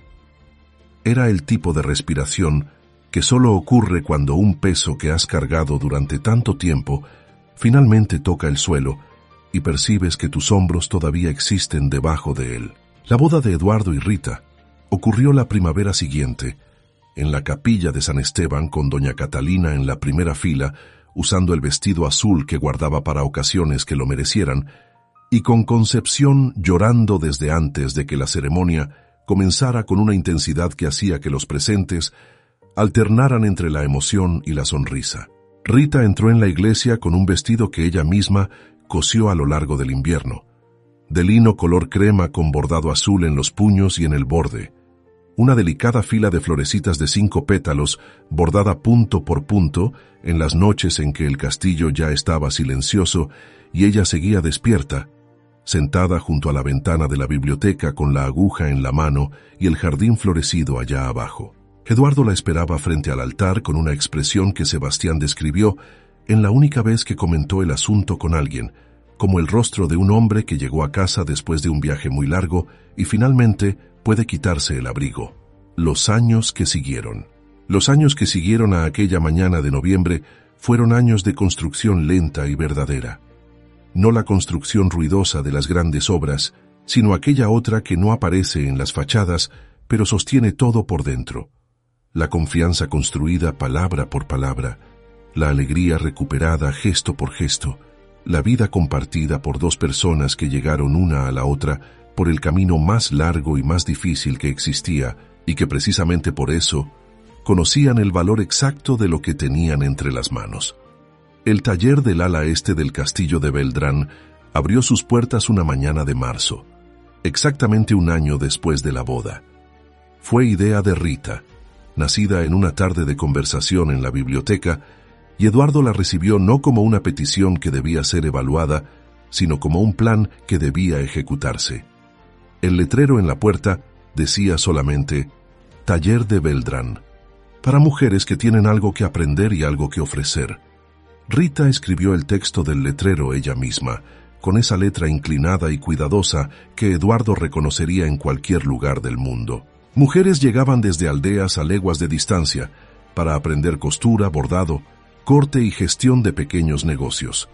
S1: Era el tipo de respiración que solo ocurre cuando un peso que has cargado durante tanto tiempo finalmente toca el suelo y percibes que tus hombros todavía existen debajo de él. La boda de Eduardo y Rita ocurrió la primavera siguiente, en la capilla de San Esteban con doña Catalina en la primera fila, usando el vestido azul que guardaba para ocasiones que lo merecieran, y con Concepción llorando desde antes de que la ceremonia comenzara con una intensidad que hacía que los presentes alternaran entre la emoción y la sonrisa. Rita entró en la iglesia con un vestido que ella misma cosió a lo largo del invierno, de lino color crema con bordado azul en los puños y en el borde, una delicada fila de florecitas de 5 pétalos bordada punto por punto en las noches en que el castillo ya estaba silencioso y ella seguía despierta, sentada junto a la ventana de la biblioteca con la aguja en la mano y el jardín florecido allá abajo. Eduardo la esperaba frente al altar con una expresión que Sebastián describió en la única vez que comentó el asunto con alguien, como el rostro de un hombre que llegó a casa después de un viaje muy largo y finalmente puede quitarse el abrigo. Los años que siguieron. Los años que siguieron a aquella mañana de noviembre fueron años de construcción lenta y verdadera. No la construcción ruidosa de las grandes obras, sino aquella otra que no aparece en las fachadas, pero sostiene todo por dentro. La confianza construida palabra por palabra, la alegría recuperada gesto por gesto, la vida compartida por 2 personas que llegaron una a la otra por el camino más largo y más difícil que existía y que precisamente por eso conocían el valor exacto de lo que tenían entre las manos. El taller del ala este del castillo de Beltrán abrió sus puertas una mañana de marzo, exactamente un año después de la boda. Fue idea de Rita, nacida en una tarde de conversación en la biblioteca, y Eduardo la recibió no como una petición que debía ser evaluada, sino como un plan que debía ejecutarse. El letrero en la puerta decía solamente «Taller de Beltrán», para mujeres que tienen algo que aprender y algo que ofrecer. Rita escribió el texto del letrero ella misma, con esa letra inclinada y cuidadosa que Eduardo reconocería en cualquier lugar del mundo. Mujeres llegaban desde aldeas a leguas de distancia para aprender costura, bordado, corte y gestión de pequeños negocios.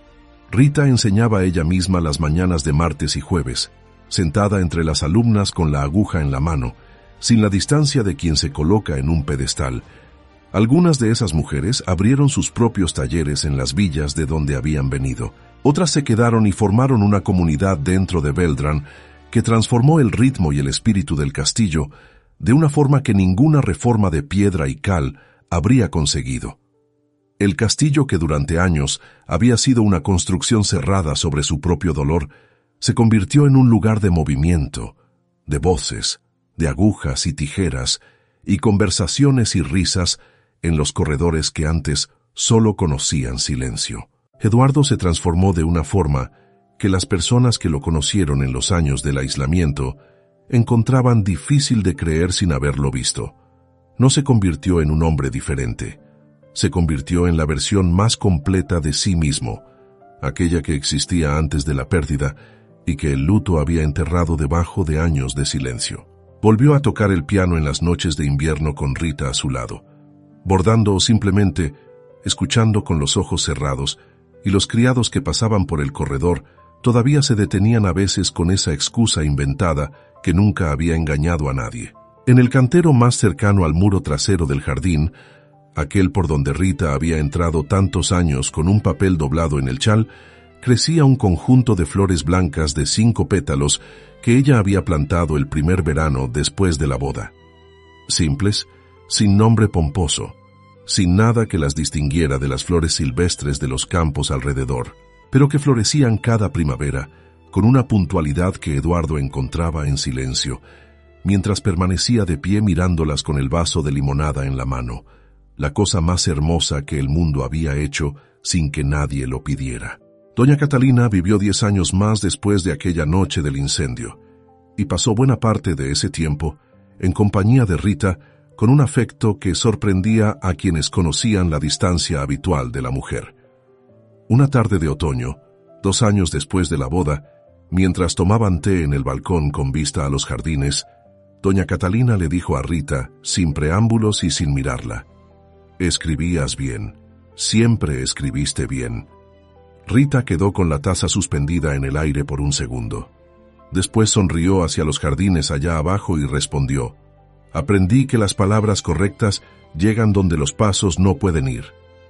S1: Rita enseñaba ella misma las mañanas de martes y jueves, sentada entre las alumnas con la aguja en la mano, sin la distancia de quien se coloca en un pedestal. Algunas de esas mujeres abrieron sus propios talleres en las villas de donde habían venido. Otras se quedaron y formaron una comunidad dentro de Beltrán que transformó el ritmo y el espíritu del castillo de una forma que ninguna reforma de piedra y cal habría conseguido. El castillo, que durante años había sido una construcción cerrada sobre su propio dolor, se convirtió en un lugar de movimiento, de voces, de agujas y tijeras, y conversaciones y risas en los corredores que antes solo conocían silencio. Eduardo se transformó de una forma que las personas que lo conocieron en los años del aislamiento encontraban difícil de creer sin haberlo visto. No se convirtió en un hombre diferente. se convirtió en la versión más completa de sí mismo, aquella que existía antes de la pérdida y que el luto había enterrado debajo de años de silencio. Volvió a tocar el piano en las noches de invierno con Rita a su lado, bordando o simplemente escuchando con los ojos cerrados, y los criados que pasaban por el corredor todavía se detenían a veces con esa excusa inventada que nunca había engañado a nadie. En el cantero más cercano al muro trasero del jardín, aquel por donde Rita había entrado tantos años con un papel doblado en el chal, crecía un conjunto de flores blancas de 5 pétalos que ella había plantado el primer verano después de la boda. Simples, sin nombre pomposo, sin nada que las distinguiera de las flores silvestres de los campos alrededor, pero que florecían cada primavera con una puntualidad que Eduardo encontraba en silencio, mientras permanecía de pie mirándolas con el vaso de limonada en la mano, la cosa más hermosa que el mundo había hecho sin que nadie lo pidiera. Doña Catalina vivió 10 años más después de aquella noche del incendio, y pasó buena parte de ese tiempo en compañía de Rita, con un afecto que sorprendía a quienes conocían la distancia habitual de la mujer. Una tarde de otoño, 2 años después de la boda, mientras tomaban té en el balcón con vista a los jardines, doña Catalina le dijo a Rita, sin preámbulos y sin mirarla: «Escribías bien, siempre escribiste bien». Rita quedó con la taza suspendida en el aire por un segundo. Después sonrió hacia los jardines allá abajo y respondió: «Aprendí que las palabras correctas llegan donde los pasos no pueden ir».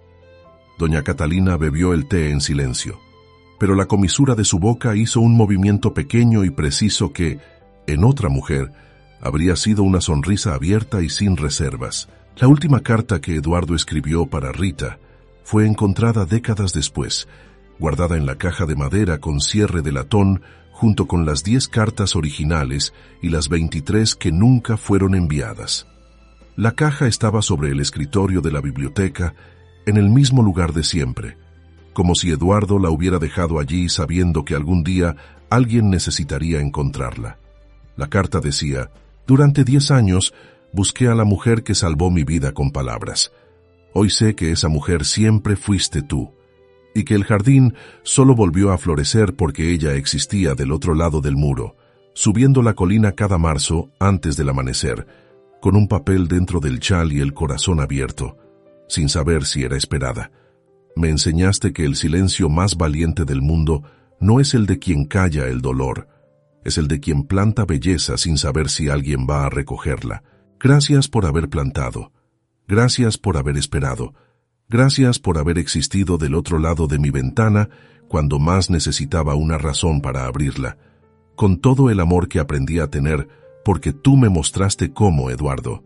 S1: Doña Catalina bebió el té en silencio, pero la comisura de su boca hizo un movimiento pequeño y preciso que, en otra mujer, habría sido una sonrisa abierta y sin reservas. La última carta que Eduardo escribió para Rita fue encontrada décadas después, guardada en la caja de madera con cierre de latón, junto con las 10 cartas originales y las 23 que nunca fueron enviadas. La caja estaba sobre el escritorio de la biblioteca, en el mismo lugar de siempre, como si Eduardo la hubiera dejado allí sabiendo que algún día alguien necesitaría encontrarla. La carta decía: «Durante 10 años busqué a la mujer que salvó mi vida con palabras. Hoy sé que esa mujer siempre fuiste tú, y que el jardín solo volvió a florecer porque ella existía del otro lado del muro, subiendo la colina cada marzo antes del amanecer, con un papel dentro del chal y el corazón abierto, sin saber si era esperada. Me enseñaste que el silencio más valiente del mundo no es el de quien calla el dolor, es el de quien planta belleza sin saber si alguien va a recogerla. Gracias por haber plantado, gracias por haber esperado, gracias por haber existido del otro lado de mi ventana cuando más necesitaba una razón para abrirla, con todo el amor que aprendí a tener porque tú me mostraste cómo, Eduardo».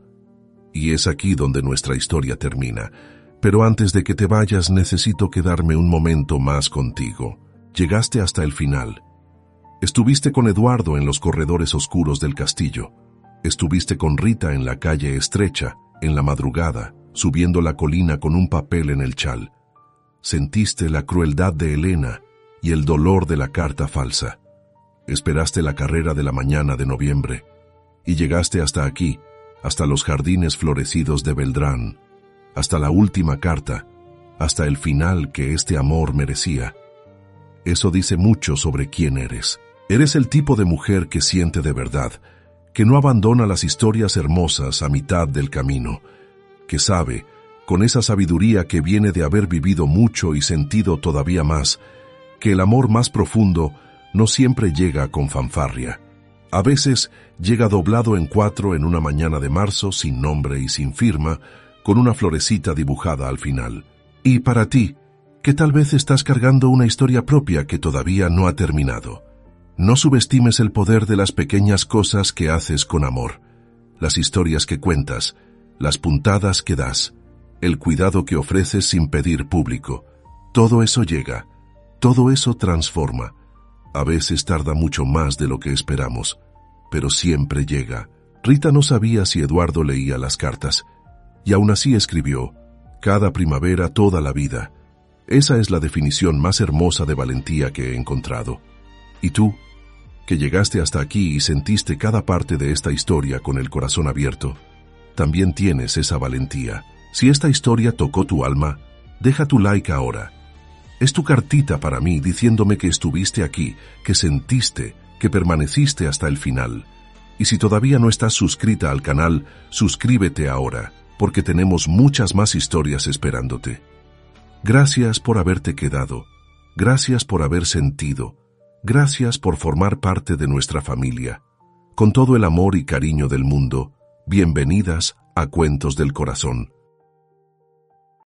S1: Y es aquí donde nuestra historia termina. Pero antes de que te vayas necesito quedarme un momento más contigo. Llegaste hasta el final. Estuviste con Eduardo en los corredores oscuros del castillo. Estuviste con Rita en la calle estrecha, en la madrugada, subiendo la colina con un papel en el chal. Sentiste la crueldad de Elena y el dolor de la carta falsa. Esperaste la carrera de la mañana de noviembre y llegaste hasta aquí, hasta los jardines florecidos de Beltrán, hasta la última carta, hasta el final que este amor merecía. Eso dice mucho sobre quién eres. Eres el tipo de mujer que siente de verdad, que no abandona las historias hermosas a mitad del camino, que sabe, con esa sabiduría que viene de haber vivido mucho y sentido todavía más, que el amor más profundo no siempre llega con fanfarria. A veces llega doblado en 4 en una mañana de marzo, sin nombre y sin firma, con una florecita dibujada al final. Y para ti, que tal vez estás cargando una historia propia que todavía no ha terminado, no subestimes el poder de las pequeñas cosas que haces con amor, las historias que cuentas, las puntadas que das, el cuidado que ofreces sin pedir público. Todo eso llega, todo eso transforma. A veces tarda mucho más de lo que esperamos, pero siempre llega. Rita no sabía si Eduardo leía las cartas, y aún así escribió: «Cada primavera toda la vida». Esa es la definición más hermosa de valentía que he encontrado. ¿Y tú, que llegaste hasta aquí y sentiste cada parte de esta historia con el corazón abierto, también tienes esa valentía? Si esta historia tocó tu alma, deja tu like ahora. Es tu cartita para mí diciéndome que estuviste aquí, que sentiste, que permaneciste hasta el final. Y si todavía no estás suscrita al canal, suscríbete ahora, porque tenemos muchas más historias esperándote. Gracias por haberte quedado. Gracias por haber sentido. Gracias por formar parte de nuestra familia. Con todo el amor y cariño del mundo, bienvenidas a Cuentos del Corazón.